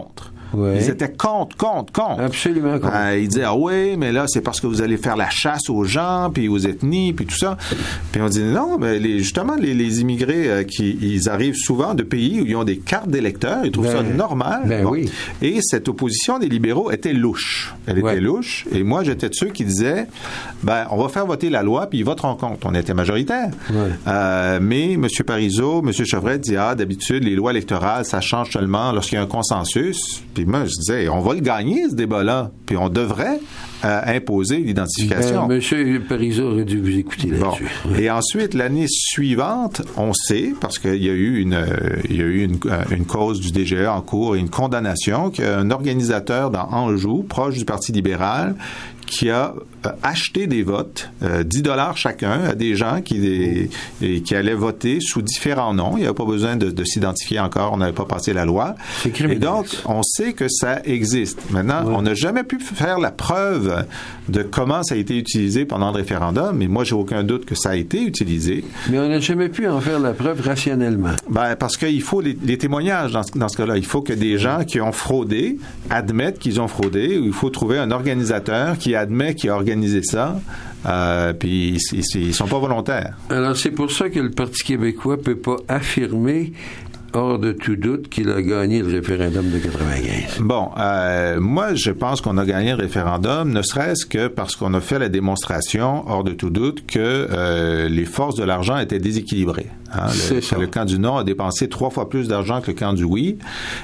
Speaker 1: Ouais.
Speaker 12: Ils étaient contre, contre, contre.
Speaker 1: Absolument contre.
Speaker 12: Euh, ils disaient, ah oui, mais là, c'est parce que vous allez faire la chasse aux gens, puis aux ethnies, puis tout ça. Puis on dit, non, mais les, justement, les, les immigrés, euh, qui, ils arrivent souvent de pays où ils ont des cartes d'électeurs, ils trouvent ben, ça normal.
Speaker 1: Ben bon. Oui.
Speaker 12: Et cette opposition des libéraux était louche. Elle ouais. était louche. Et moi, j'étais de ceux qui disaient, ben, on va faire voter la loi, puis ils voteront contre. On était majoritaire. Ouais. Euh, mais M. Parizeau, M. Chevret dit, ah, d'habitude, les lois électorales, ça change seulement lorsqu'il y a un consensus. Puis moi, je disais, on va le gagner, ce débat-là. Puis on devrait euh, imposer l'identification.
Speaker 1: Ben, M. Parizeau aurait dû vous écouter là-dessus.
Speaker 12: Bon. Ouais. Et ensuite, l'année suivante, on sait, parce qu'il y a eu une, euh, il y a eu une, euh, une cause du D G E en cours et une condamnation, qu'un organisateur dans Anjou, proche du Parti libéral, qui a euh, acheté des votes, euh, dix dollars chacun, à des gens qui, des, et, qui allaient voter sous différents noms. Il n'y avait pas besoin de, de s'identifier encore, on n'avait pas passé la loi. Et donc, on sait que ça existe. Maintenant, ouais. on n'a jamais pu faire la preuve de comment ça a été utilisé pendant le référendum, mais moi, j'ai aucun doute que ça a été utilisé.
Speaker 1: Mais on n'a jamais pu en faire la preuve rationnellement.
Speaker 12: Ben, parce qu'il faut les, les témoignages dans ce, dans ce cas-là. Il faut que des gens qui ont fraudé admettent qu'ils ont fraudé, ou il faut trouver un organisateur qui admet qu'il a organisé ça, euh, puis ils, ils, ils sont pas volontaires.
Speaker 1: Alors, c'est pour ça que le Parti québécois peut pas affirmer hors de tout doute qu'il a gagné le référendum de quatre-vingt-quinze.
Speaker 12: Bon, euh, moi, je pense qu'on a gagné le référendum, ne serait-ce que parce qu'on a fait la démonstration, hors de tout doute, que euh, les forces de l'argent étaient déséquilibrées. Hein, le, c'est ça. Le camp du non a dépensé trois fois plus d'argent que le camp du oui,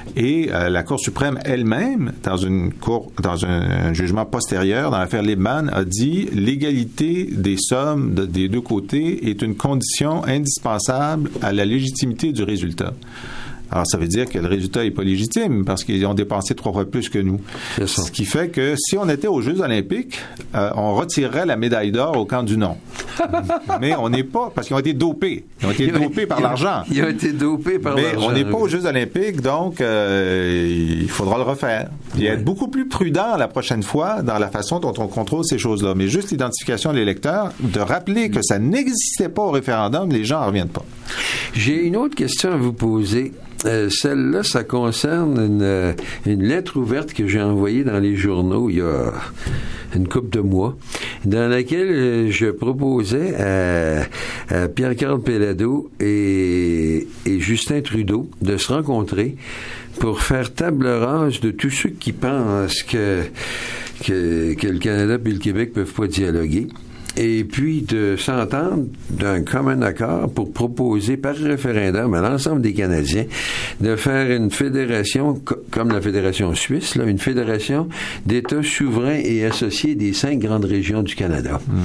Speaker 12: et euh, la Cour suprême elle-même, dans une cour, dans un, un jugement postérieur, dans l'affaire Libman, a dit l'égalité des sommes de, des deux côtés est une condition indispensable à la légitimité du résultat. Alors, ça veut dire que le résultat n'est pas légitime parce qu'ils ont dépensé trois fois plus que nous. C'est ça. Ce qui fait que si on était aux Jeux olympiques, euh, on retirerait la médaille d'or au camp du non. Mais on n'est pas, parce qu'ils ont été dopés. Ils ont été ils dopés ont, par
Speaker 1: ils
Speaker 12: l'argent.
Speaker 1: Ils ont été dopés par
Speaker 12: Mais
Speaker 1: l'argent.
Speaker 12: Mais on n'est pas aux Jeux olympiques, donc euh, il faudra le refaire. Et ouais. être beaucoup plus prudent la prochaine fois dans la façon dont on contrôle ces choses-là. Mais juste l'identification de l'électeur, de rappeler que ça n'existait pas au référendum, les gens n'en reviennent pas.
Speaker 1: J'ai une autre question à vous poser. Euh, celle-là, ça concerne une, une lettre ouverte que j'ai envoyée dans les journaux il y a une couple de mois, dans laquelle je proposais à, à Pierre-Carl Péladeau et, et Justin Trudeau de se rencontrer pour faire table rase de tous ceux qui pensent que, que, que le Canada et le Québec peuvent pas dialoguer. Et puis de s'entendre d'un commun accord pour proposer par référendum à l'ensemble des Canadiens de faire une fédération, co- comme la Fédération suisse, là, une fédération d'États souverains et associés des cinq grandes régions du Canada. Mmh.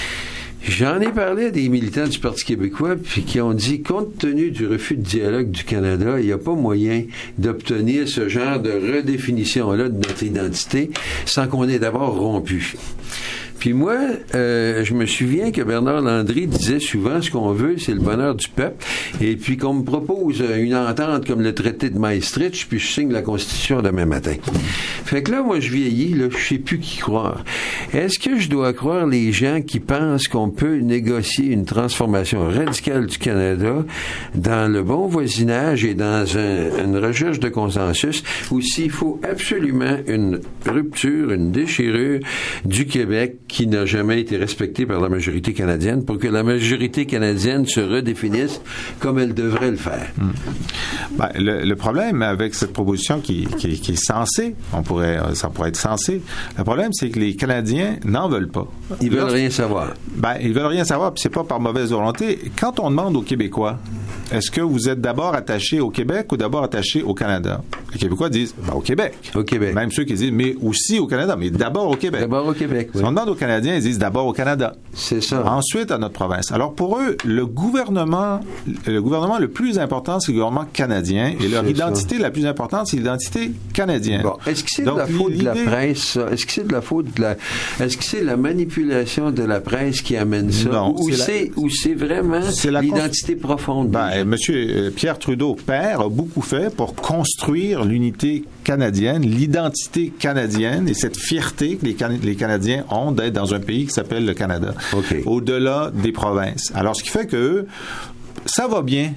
Speaker 1: J'en ai parlé à des militants du Parti québécois puis qui ont dit, compte tenu du refus de dialogue du Canada, il n'y a pas moyen d'obtenir ce genre de redéfinition-là de notre identité sans qu'on ait d'abord rompu. Puis moi, euh, je me souviens que Bernard Landry disait souvent ce qu'on veut, c'est le bonheur du peuple. Et puis qu'on me propose une entente comme le traité de Maastricht, puis je signe la Constitution demain matin. Fait que là, moi, je vieillis, là, je sais plus qui croire. Est-ce que je dois croire les gens qui pensent qu'on peut négocier une transformation radicale du Canada dans le bon voisinage et dans un, une recherche de consensus, ou s'il faut absolument une rupture, une déchirure du Québec qui n'a jamais été respectée par la majorité canadienne pour que la majorité canadienne se redéfinisse comme elle devrait le faire?
Speaker 12: Hum. Ben, le, le problème avec cette proposition qui, qui, qui est censée, on pourrait, ça pourrait être censé, le problème, c'est que les Canadiens n'en veulent pas.
Speaker 1: Ils veulent rien savoir.
Speaker 12: Ben, ils veulent rien savoir, puis c'est pas par mauvaise volonté. Quand on demande aux Québécois, est-ce que vous êtes d'abord attaché au Québec ou d'abord attaché au Canada? Les Québécois disent, ben, au Québec.
Speaker 1: Au Québec.
Speaker 12: Même ceux qui disent, mais aussi au Canada, mais d'abord au Québec.
Speaker 1: D'abord au Québec, oui.
Speaker 12: Si on demande aux Canadiens, ils disent d'abord au Canada.
Speaker 1: C'est ça.
Speaker 12: Ensuite, à notre province. Alors, pour eux, le gouvernement, le gouvernement le plus important, c'est le gouvernement canadien, et leur c'est identité ça. La plus importante, c'est l'identité canadienne.
Speaker 1: Bon. Est-ce que c'est Donc, de la faute de la presse, ça? Est-ce que c'est de la faute de la, est-ce que c'est la manipulation de la presse qui amène ça?
Speaker 12: Non.
Speaker 1: Ou
Speaker 12: c'est,
Speaker 1: c'est,
Speaker 12: la...
Speaker 1: ou c'est vraiment c'est l'identité cons... profonde?
Speaker 12: Ben, monsieur Pierre Trudeau, père, a beaucoup fait pour construire l'unité canadienne, l'identité canadienne et cette fierté que les, Can- les Canadiens ont d'être dans un pays qui s'appelle le Canada,
Speaker 1: okay.
Speaker 12: au-delà des provinces. Alors, ce qui fait que eux, ça va bien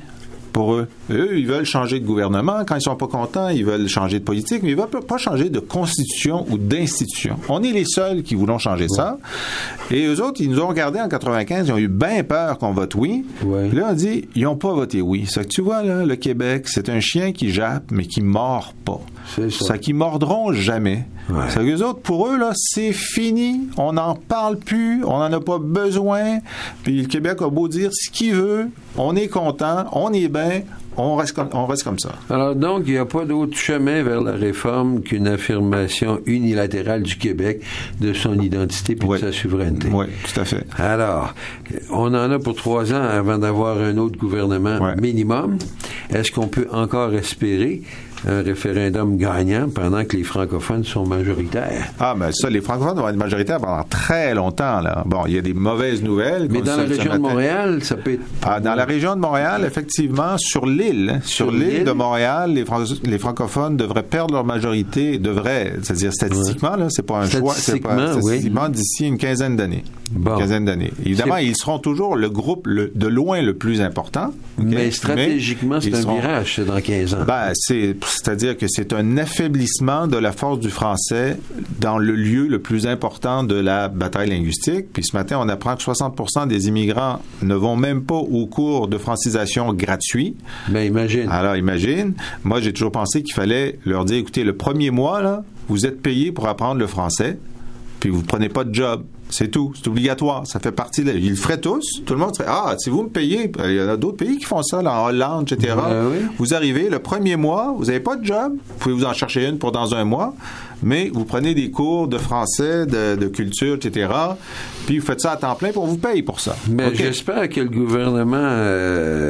Speaker 12: pour eux. Eux, ils veulent changer de gouvernement. Quand ils sont pas contents, ils veulent changer de politique, mais ils veulent pas changer de constitution ou d'institution. On est les seuls qui voulons changer ouais. ça. Et eux autres, ils nous ont regardé en quatre-vingt-quinze, ils ont eu bien peur qu'on vote oui. Ouais. Puis là, on dit, ils n'ont pas voté oui. Ça que tu vois, là, le Québec, c'est un chien qui jappe, mais qui mord pas. C'est ça. Ça qui mordront jamais. Ouais. Ça que eux autres, pour eux, là, c'est fini. On n'en parle plus. On n'en a pas besoin. Puis le Québec a beau dire ce qu'il veut. On est content. On est bien. On reste, comme, on reste comme ça.
Speaker 1: Alors donc, il n'y a pas d'autre chemin vers la réforme qu'une affirmation unilatérale du Québec de son identité et oui. de sa souveraineté.
Speaker 12: Oui, tout à fait.
Speaker 1: Alors, on en a pour trois ans avant d'avoir un autre gouvernement oui. minimum. Est-ce qu'on peut encore espérer un référendum gagnant pendant que les francophones sont majoritaires?
Speaker 12: Ah, ben ça, les francophones vont être majoritaires pendant très longtemps, là. Bon, il y a des mauvaises nouvelles.
Speaker 1: Mais dans la région de Montréal, ça peut être...
Speaker 12: Ah, dans la région de Montréal, effectivement, sur l'île, hein, sur, sur l'île, l'île de Montréal, les, Fran- les francophones devraient perdre leur majorité, devraient, c'est-à-dire statistiquement, ouais. là, c'est pas un choix, c'est pas statistiquement oui. d'ici une quinzaine d'années. Bon. Une quinzaine d'années. Évidemment, c'est... ils seront toujours le groupe le, de loin le plus important.
Speaker 1: Okay? Mais stratégiquement, mais c'est un seront... virage, c'est dans quinze ans.
Speaker 12: Ben, c'est... C'est-à-dire que c'est un affaiblissement de la force du français dans le lieu le plus important de la bataille linguistique. Puis ce matin, on apprend que soixante pour cent des immigrants ne vont même pas au cours de francisation gratuit.
Speaker 1: Ben imagine.
Speaker 12: Alors imagine. Moi, j'ai toujours pensé qu'il fallait leur dire, écoutez, le premier mois, là, vous êtes payé pour apprendre le français, puis vous prenez pas de job. C'est tout. C'est obligatoire. Ça fait partie de... Ils le feraient tous. Tout le monde serait... Ah, si vous me payez... Il y en a d'autres pays qui font ça, là, en Hollande, et cetera. Euh, oui. Vous arrivez le premier mois, vous n'avez pas de job. Vous pouvez vous en chercher une pour dans un mois, mais vous prenez des cours de français, de, de culture, et cetera. Puis vous faites ça à temps plein, pour vous payer pour ça.
Speaker 1: Mais okay. J'espère que le gouvernement... Euh,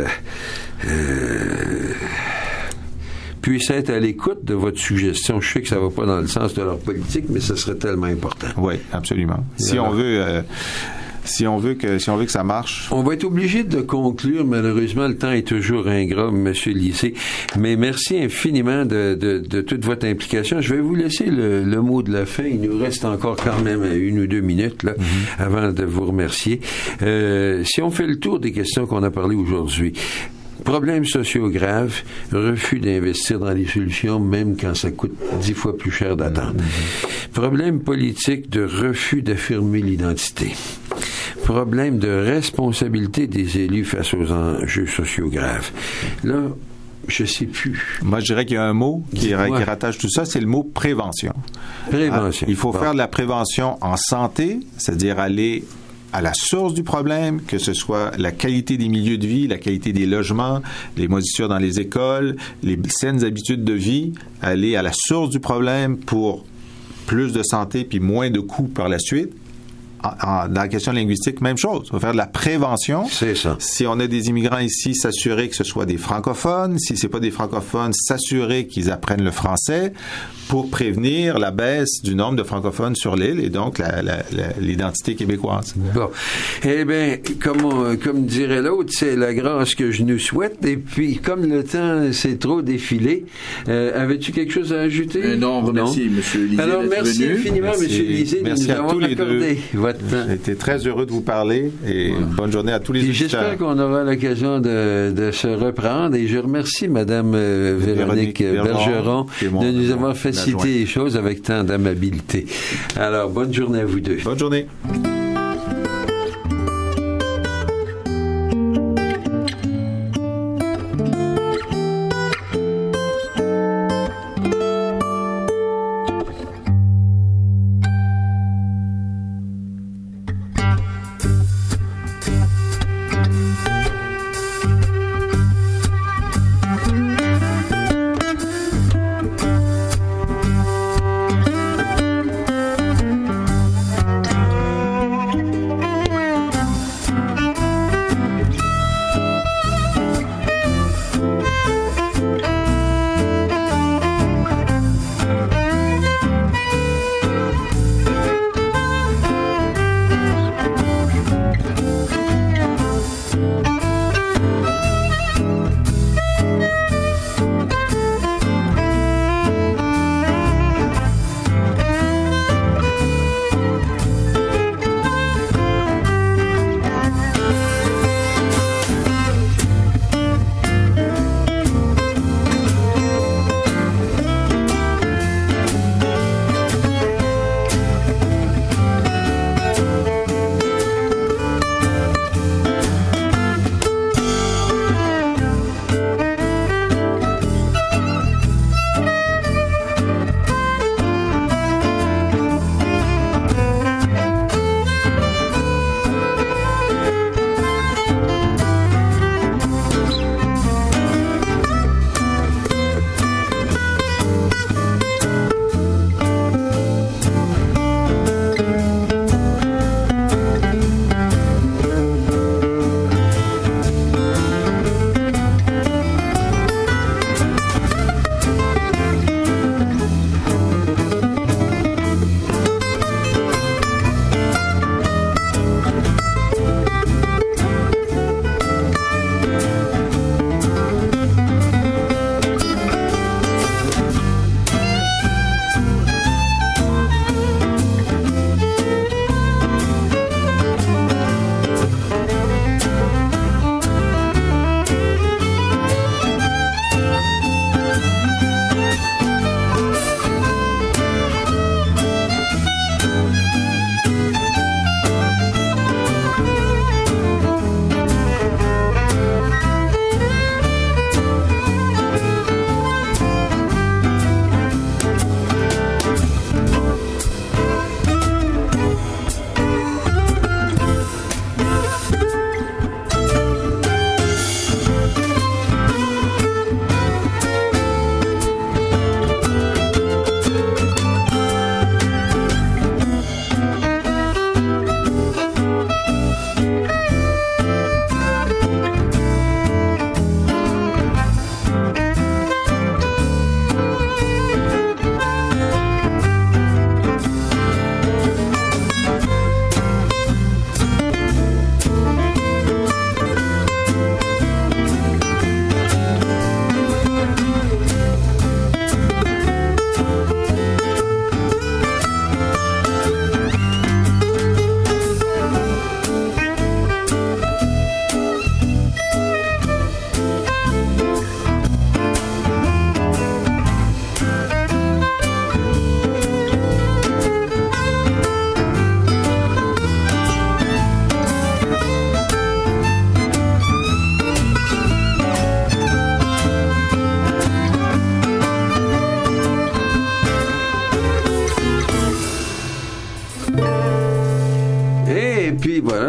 Speaker 1: euh, puisse être à l'écoute de votre suggestion. Je sais que ça ne va pas dans le sens de leur politique, mais ce serait tellement important.
Speaker 12: Oui, absolument. Si Alors, on veut... Euh, Si on veut que si on veut que ça marche.
Speaker 1: On va être obligé de conclure. Malheureusement, le temps est toujours ingrat, M. Lycée. Mais merci infiniment de, de, de toute votre implication. Je vais vous laisser le, le mot de la fin. Il nous reste encore quand même une ou deux minutes là, mm-hmm. avant de vous remercier. Euh, si on fait le tour des questions qu'on a parlé aujourd'hui. Problèmes sociaux graves, refus d'investir dans les solutions, même quand ça coûte dix fois plus cher d'attendre. Mm-hmm. Problème politique de refus d'affirmer l'identité. Problème de responsabilité des élus face aux enjeux sociaux graves. Là, je sais plus.
Speaker 12: Moi, je dirais qu'il y a un mot qui, qui rattache tout ça, c'est le mot prévention.
Speaker 1: Prévention.
Speaker 12: Ah, il faut
Speaker 1: bon.
Speaker 12: faire de la prévention en santé, c'est-à-dire aller à la source du problème, que ce soit la qualité des milieux de vie, la qualité des logements, les moisissures dans les écoles, les saines habitudes de vie, aller à la source du problème pour plus de santé puis moins de coûts par la suite. En, en, dans la question linguistique, même chose. On va faire de la prévention.
Speaker 1: C'est ça.
Speaker 12: Si on a des immigrants ici, s'assurer que ce soit des francophones. Si c'est pas des francophones, s'assurer qu'ils apprennent le français pour prévenir la baisse du nombre de francophones sur l'île et donc la, la, la, l'identité québécoise.
Speaker 1: Bon. Eh bien, comme, on, comme dirait l'autre, c'est la grâce que je nous souhaite. Et puis, comme le temps s'est trop défilé, euh, avais-tu quelque chose à ajouter?
Speaker 2: Euh, non, remercie, M. Lisée.
Speaker 1: Alors, merci venu. infiniment, M. Lisée, de nous avoir accordé votre temps.
Speaker 12: J'ai été très heureux de vous parler et ouais. bonne journée à tous les auditeurs.
Speaker 1: J'espère qu'on aura l'occasion de, de se reprendre et je remercie Mme euh, Véronique, Véronique Bergeron de nous avoir facilité les choses avec tant d'amabilité. Alors, bonne journée à vous deux.
Speaker 12: Bonne journée.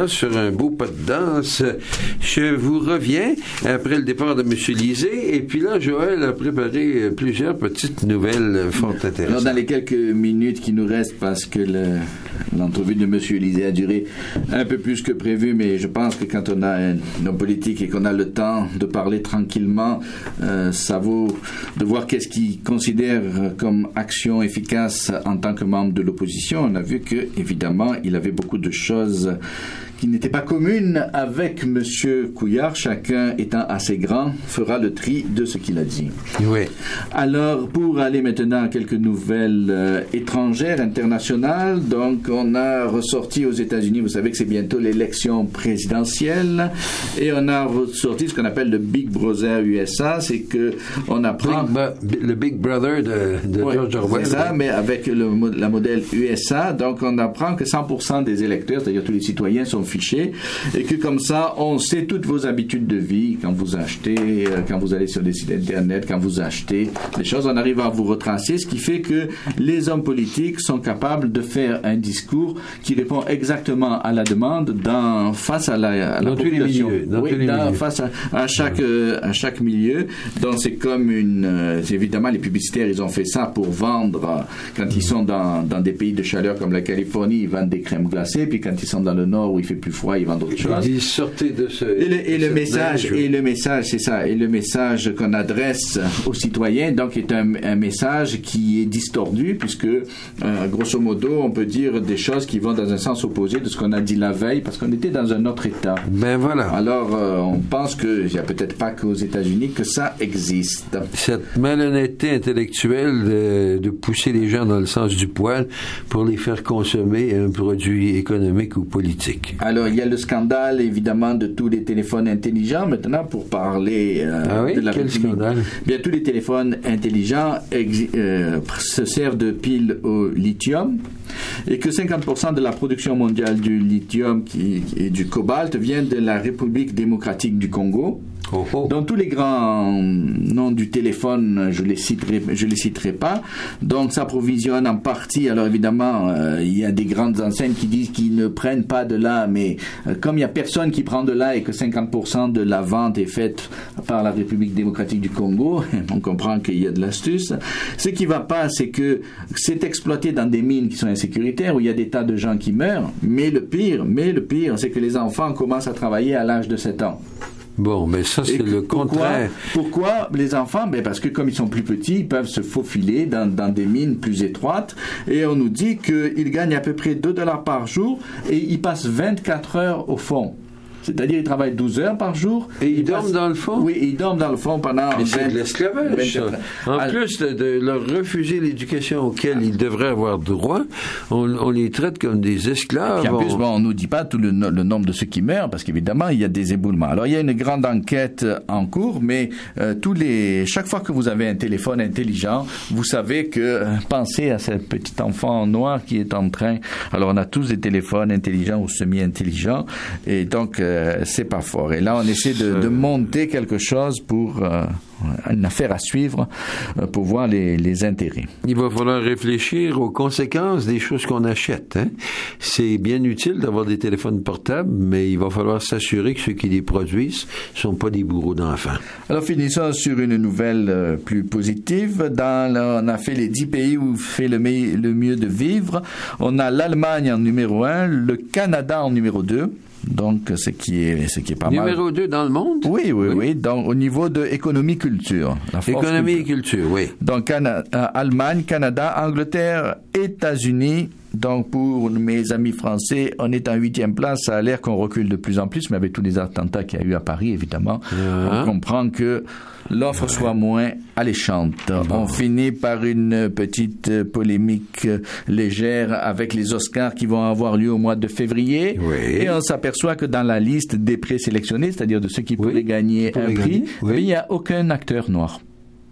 Speaker 1: sur un beau pas de danse. Je vous reviens après le départ de M. Lisée. Et puis là, Joël a préparé plusieurs petites nouvelles fort intéressantes.
Speaker 2: Alors, dans les quelques minutes qui nous restent, parce que le, l'entrevue de M. Lisée a duré un peu plus que prévu, mais je pense que quand on a un homme politique et qu'on a le temps de parler tranquillement, euh, ça vaut de voir qu'est-ce qu'il considère comme action efficace en tant que membre de l'opposition. On a vu que, évidemment, il avait beaucoup de choses qui n'étaient pas communes avec M. Couillard. Chacun étant assez grand, fera le tri de ce qu'il a dit.
Speaker 1: Oui.
Speaker 2: Alors, pour aller maintenant à quelques nouvelles euh, étrangères, internationales, donc on a ressorti aux États-Unis, vous savez que c'est bientôt l'élection présidentielle, et on a ressorti ce qu'on appelle le Big Brother U S A, c'est que on apprend...
Speaker 1: Big, le Big Brother de, de
Speaker 2: ouais,
Speaker 1: George Orwell.
Speaker 2: C'est ça, mais avec le, la modèle U S A, donc on apprend que cent pour cent des électeurs, c'est-à-dire tous les citoyens, sont fichés, et que comme ça, on sait toutes vos habitudes de vie, quand vous achetez, quand vous allez sur des sites internet, quand vous achetez des choses, on arrive à vous retracer, ce qui fait que les hommes politiques sont capables de faire un discours qui répond exactement à la demande dans, face à la, à la
Speaker 1: dans
Speaker 2: population.
Speaker 1: Tous les milieux, dans
Speaker 2: oui,
Speaker 1: tous les
Speaker 2: dans,
Speaker 1: milieux.
Speaker 2: face à, à chaque, euh, à chaque milieu. Donc c'est comme une, euh, évidemment les publicitaires, ils ont fait ça pour vendre, euh, quand ils sont dans, dans des pays de chaleur comme la Californie, ils vendent des crèmes glacées, puis quand ils sont dans le nord où il fait plus froid, ils vendent autre chose.
Speaker 1: Ils disent sortez de ce.
Speaker 2: Et le, et le message,
Speaker 1: neige.
Speaker 2: et le message, c'est ça, et le message qu'on adresse aux citoyens, donc est un, un message qui est distordu, puisque euh, grosso modo, on peut dire des choses qui vont dans un sens opposé de ce qu'on a dit la veille, parce qu'on était dans un autre état.
Speaker 1: Ben voilà.
Speaker 2: Alors, euh, on pense que il n'y a peut-être pas qu'aux États-Unis que ça existe.
Speaker 1: Cette malhonnêteté intellectuelle de, de pousser les gens dans le sens du poil pour les faire consommer un produit économique ou politique.
Speaker 2: Alors, il y a le scandale, évidemment, de tous les téléphones intelligents. Maintenant, pour parler euh,
Speaker 1: ah oui?
Speaker 2: de la
Speaker 1: Quel
Speaker 2: République,
Speaker 1: scandale?
Speaker 2: Bien, tous les téléphones intelligents exi- euh, se servent de piles au lithium, et que cinquante pour cent de la production mondiale du lithium qui, et du cobalt vient de la République démocratique du Congo.
Speaker 1: Oh oh.
Speaker 2: Donc tous les grands noms du téléphone, je les citerai, je les citerai pas. Donc ça approvisionne en partie. Alors évidemment, euh, il y a des grandes enseignes qui disent qu'ils ne prennent pas de là, mais euh, comme il y a personne qui prend de là et que cinquante pour cent de la vente est faite par la République démocratique du Congo, on comprend qu'il y a de l'astuce. Ce qui va pas, c'est que c'est exploité dans des mines qui sont insécuritaires où il y a des tas de gens qui meurent. Mais le pire, mais le pire, c'est que les enfants commencent à travailler à l'âge de sept ans.
Speaker 1: Bon, mais ça, c'est
Speaker 2: Et
Speaker 1: le
Speaker 2: pourquoi,
Speaker 1: contraire.
Speaker 2: Pourquoi les enfants? Ben parce que comme ils sont plus petits, ils peuvent se faufiler dans, dans des mines plus étroites. Et on nous dit qu'ils gagnent à peu près deux dollars par jour et ils passent vingt-quatre heures au fond. C'est-à-dire, ils travaillent douze heures par jour.
Speaker 1: Et ils, ils dorment passent... dans le fond?
Speaker 2: Oui, ils dorment dans le fond pendant...
Speaker 1: Mais c'est de l'esclavage, ça. En Alors... plus de, de leur refuser l'éducation auquel ils devraient avoir droit, on, on les traite comme des esclaves.
Speaker 2: Puis en
Speaker 1: on...
Speaker 2: plus, bon, on nous dit pas tout le, le nombre de ceux qui meurent, parce qu'évidemment, il y a des éboulements. Alors, il y a une grande enquête en cours, mais euh, tous les, chaque fois que vous avez un téléphone intelligent, vous savez que, euh, pensez à ce petit enfant noir qui est en train... Alors, on a tous des téléphones intelligents ou semi-intelligents, et donc... Euh, c'est pas fort. Et là, on essaie de, de monter quelque chose pour euh, une affaire à suivre euh, pour voir les, les intérêts.
Speaker 1: Il va falloir réfléchir aux conséquences des choses qu'on achète. Hein? C'est bien utile d'avoir des téléphones portables, mais il va falloir s'assurer que ceux qui les produisent sont pas des bourreaux d'enfants.
Speaker 2: Alors, finissons sur une nouvelle euh, plus positive. Dans, là, on a fait les dix pays où il fait le, me- le mieux de vivre. On a l'Allemagne en numéro un, le Canada en numéro deux. Donc, ce qui est, ce qui est pas
Speaker 1: Numéro
Speaker 2: mal.
Speaker 1: Numéro deux dans le monde?
Speaker 2: Oui, oui, oui. oui. Donc, au niveau de économie-culture.
Speaker 1: Économie et culture, oui.
Speaker 2: Donc, Cana- euh, Allemagne, Canada, Angleterre, États-Unis. Donc, pour mes amis français, on est en huitième place. Ça a l'air qu'on recule de plus en plus, mais avec tous les attentats qu'il y a eu à Paris, évidemment, uh-huh. on comprend que l'offre uh-huh. soit moins alléchante. Bon. On finit par une petite polémique légère avec les Oscars qui vont avoir lieu au mois de février.
Speaker 1: Oui.
Speaker 2: Et on s'aperçoit que dans la liste des présélectionnés, c'est-à-dire de ceux qui oui. pourraient gagner un prix, oui. il n'y a aucun acteur noir.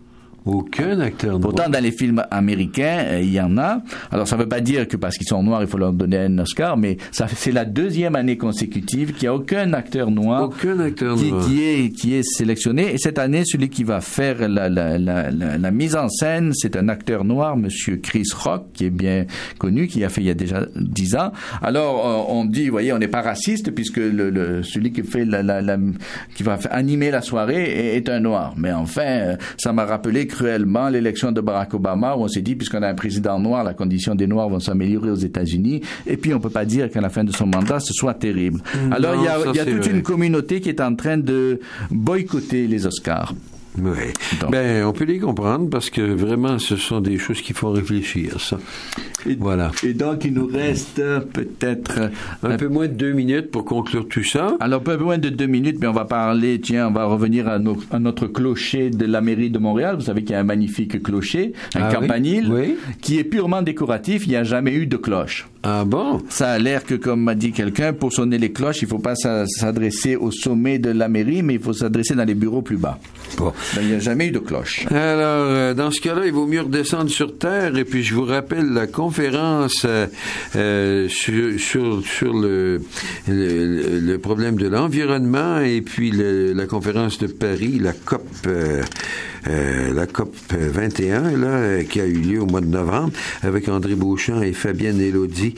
Speaker 1: Aucun acteur noir.
Speaker 2: Pourtant, dans les films américains, il y en a. Alors, ça ne veut pas dire que parce qu'ils sont noirs, il faut leur donner un Oscar, mais ça, c'est la deuxième année consécutive qu'il n'y a aucun acteur noir,
Speaker 1: aucun acteur
Speaker 2: qui,
Speaker 1: noir.
Speaker 2: Qui, est, qui est sélectionné. Et cette année, celui qui va faire la, la, la, la, la mise en scène, c'est un acteur noir, Monsieur Chris Rock, qui est bien connu, qui a fait il y a déjà dix ans. Alors, on dit, vous voyez, on n'est pas raciste, puisque le, le, celui qui fait la, la, la, qui va animer la soirée est, est un noir. Mais enfin, ça m'a rappelé cruellement l'élection de Barack Obama, où on s'est dit, puisqu'on a un président noir, la condition des noirs vont s'améliorer aux États-Unis, et puis on peut pas dire qu'à la fin de son mandat, ce soit terrible. Alors, il y a, il y a toute vrai. une communauté qui est en train de boycotter les Oscars.
Speaker 1: Oui. Donc. Ben, on peut les comprendre parce que vraiment, ce sont des choses qui font réfléchir, ça.
Speaker 2: Et,
Speaker 1: voilà.
Speaker 2: Et donc, il nous reste peut-être
Speaker 1: un, un peu moins de deux minutes pour conclure tout ça.
Speaker 2: Alors, un peu moins de deux minutes, mais on va parler, tiens, on va revenir à, nos, à notre clocher de la mairie de Montréal. Vous savez qu'il y a un magnifique clocher, un ah, campanile,
Speaker 1: oui? Oui.
Speaker 2: qui est purement décoratif. Il n'y a jamais eu de cloche.
Speaker 1: Ah bon?
Speaker 2: Ça a l'air que, comme m'a dit quelqu'un, pour sonner les cloches, il ne faut pas s'adresser au sommet de la mairie, mais il faut s'adresser dans les bureaux plus bas.
Speaker 1: Bon.
Speaker 2: Ben, il n'y a jamais eu de cloche.
Speaker 1: Alors, euh, dans ce cas-là, il vaut mieux redescendre sur Terre. Et puis, je vous rappelle la conférence euh, euh, sur, sur, sur le, le, le problème de l'environnement et puis le, la conférence de Paris, la COP... Euh, Euh, la COP vingt et un, là, euh, qui a eu lieu au mois de novembre, avec André Beauchamp et Fabienne Élodie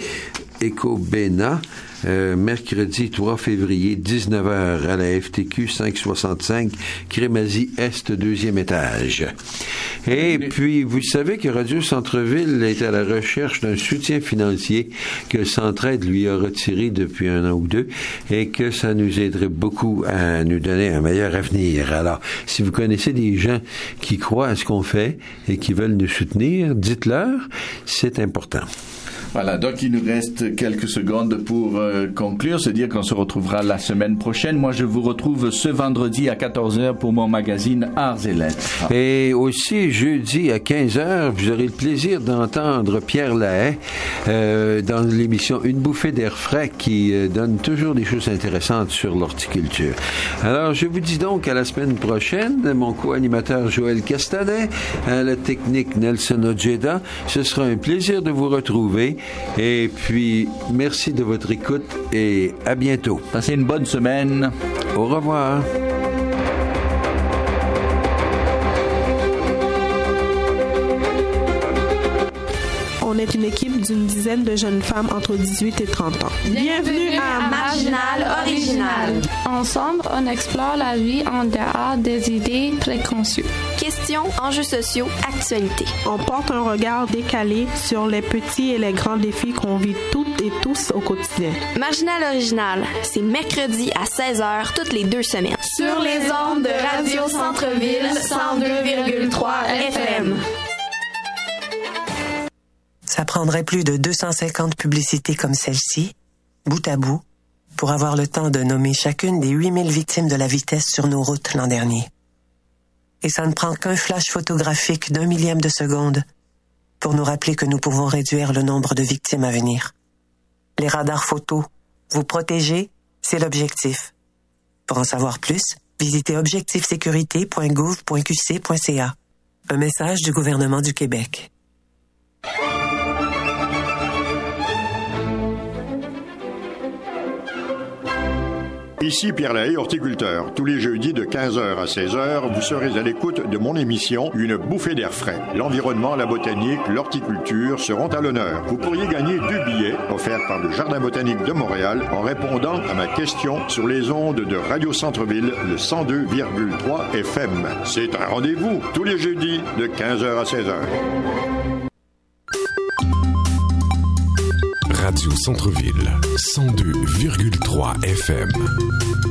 Speaker 1: Ecobena, euh, mercredi trois février, dix-neuf heures, à la F T Q cinq cent soixante-cinq, Crémazie Est, deuxième étage. Et puis, vous savez que Radio Centre-Ville est à la recherche d'un soutien financier que Centraide lui a retiré depuis un an ou deux et que ça nous aiderait beaucoup à nous donner un meilleur avenir. Alors, si vous connaissez des gens qui croient à ce qu'on fait et qui veulent nous soutenir, dites-leur, c'est important.
Speaker 2: Voilà, donc il nous reste quelques secondes pour euh, conclure, se dire qu'on se retrouvera la semaine prochaine. Moi, je vous retrouve ce vendredi à quatorze heures pour mon magazine Arts et Lettres.
Speaker 1: Et aussi, jeudi à quinze heures, vous aurez le plaisir d'entendre Pierre Lahaye euh, dans l'émission Une bouffée d'air frais qui euh, donne toujours des choses intéressantes sur l'horticulture. Alors, je vous dis donc à la semaine prochaine. Mon co-animateur Joël Castanet, à la technique Nelson Ojeda. Ce sera un plaisir de vous retrouver. Et puis, merci de votre écoute et à bientôt.
Speaker 2: Passez une bonne semaine.
Speaker 1: Au revoir.
Speaker 13: On est une équipe d'une dizaine de jeunes femmes entre dix-huit et trente ans.
Speaker 14: Bienvenue à Marginal Original.
Speaker 15: Ensemble, on explore la vie en dehors des idées préconçues.
Speaker 16: Questions, enjeux sociaux, actualités.
Speaker 13: On porte un regard décalé sur les petits et les grands défis qu'on vit toutes et tous au quotidien.
Speaker 16: Marginal Original, c'est mercredi à seize heures toutes les deux semaines.
Speaker 14: Sur les ondes de Radio Centre-Ville cent deux virgule trois F M.
Speaker 17: Ça prendrait plus de deux cent cinquante publicités comme celle-ci, bout à bout, pour avoir le temps de nommer chacune des huit mille victimes de la vitesse sur nos routes l'an dernier. Et ça ne prend qu'un flash photographique d'un millième de seconde pour nous rappeler que nous pouvons réduire le nombre de victimes à venir. Les radars photos, vous protéger, c'est l'objectif. Pour en savoir plus, visitez objectif sécurité point gouv point q c point c a. Un message du gouvernement du Québec.
Speaker 4: Ici Pierre Lahaye, horticulteur. Tous les jeudis de quinze heures à seize heures, vous serez à l'écoute de mon émission Une bouffée d'air frais. L'environnement, la botanique, l'horticulture seront à l'honneur. Vous pourriez gagner deux billets offerts par le Jardin botanique de Montréal en répondant à ma question sur les ondes de Radio Centre-Ville, le cent deux virgule trois F M. C'est un rendez-vous tous les jeudis de quinze heures à seize heures.
Speaker 10: Radio Centre-Ville, cent deux virgule trois F M.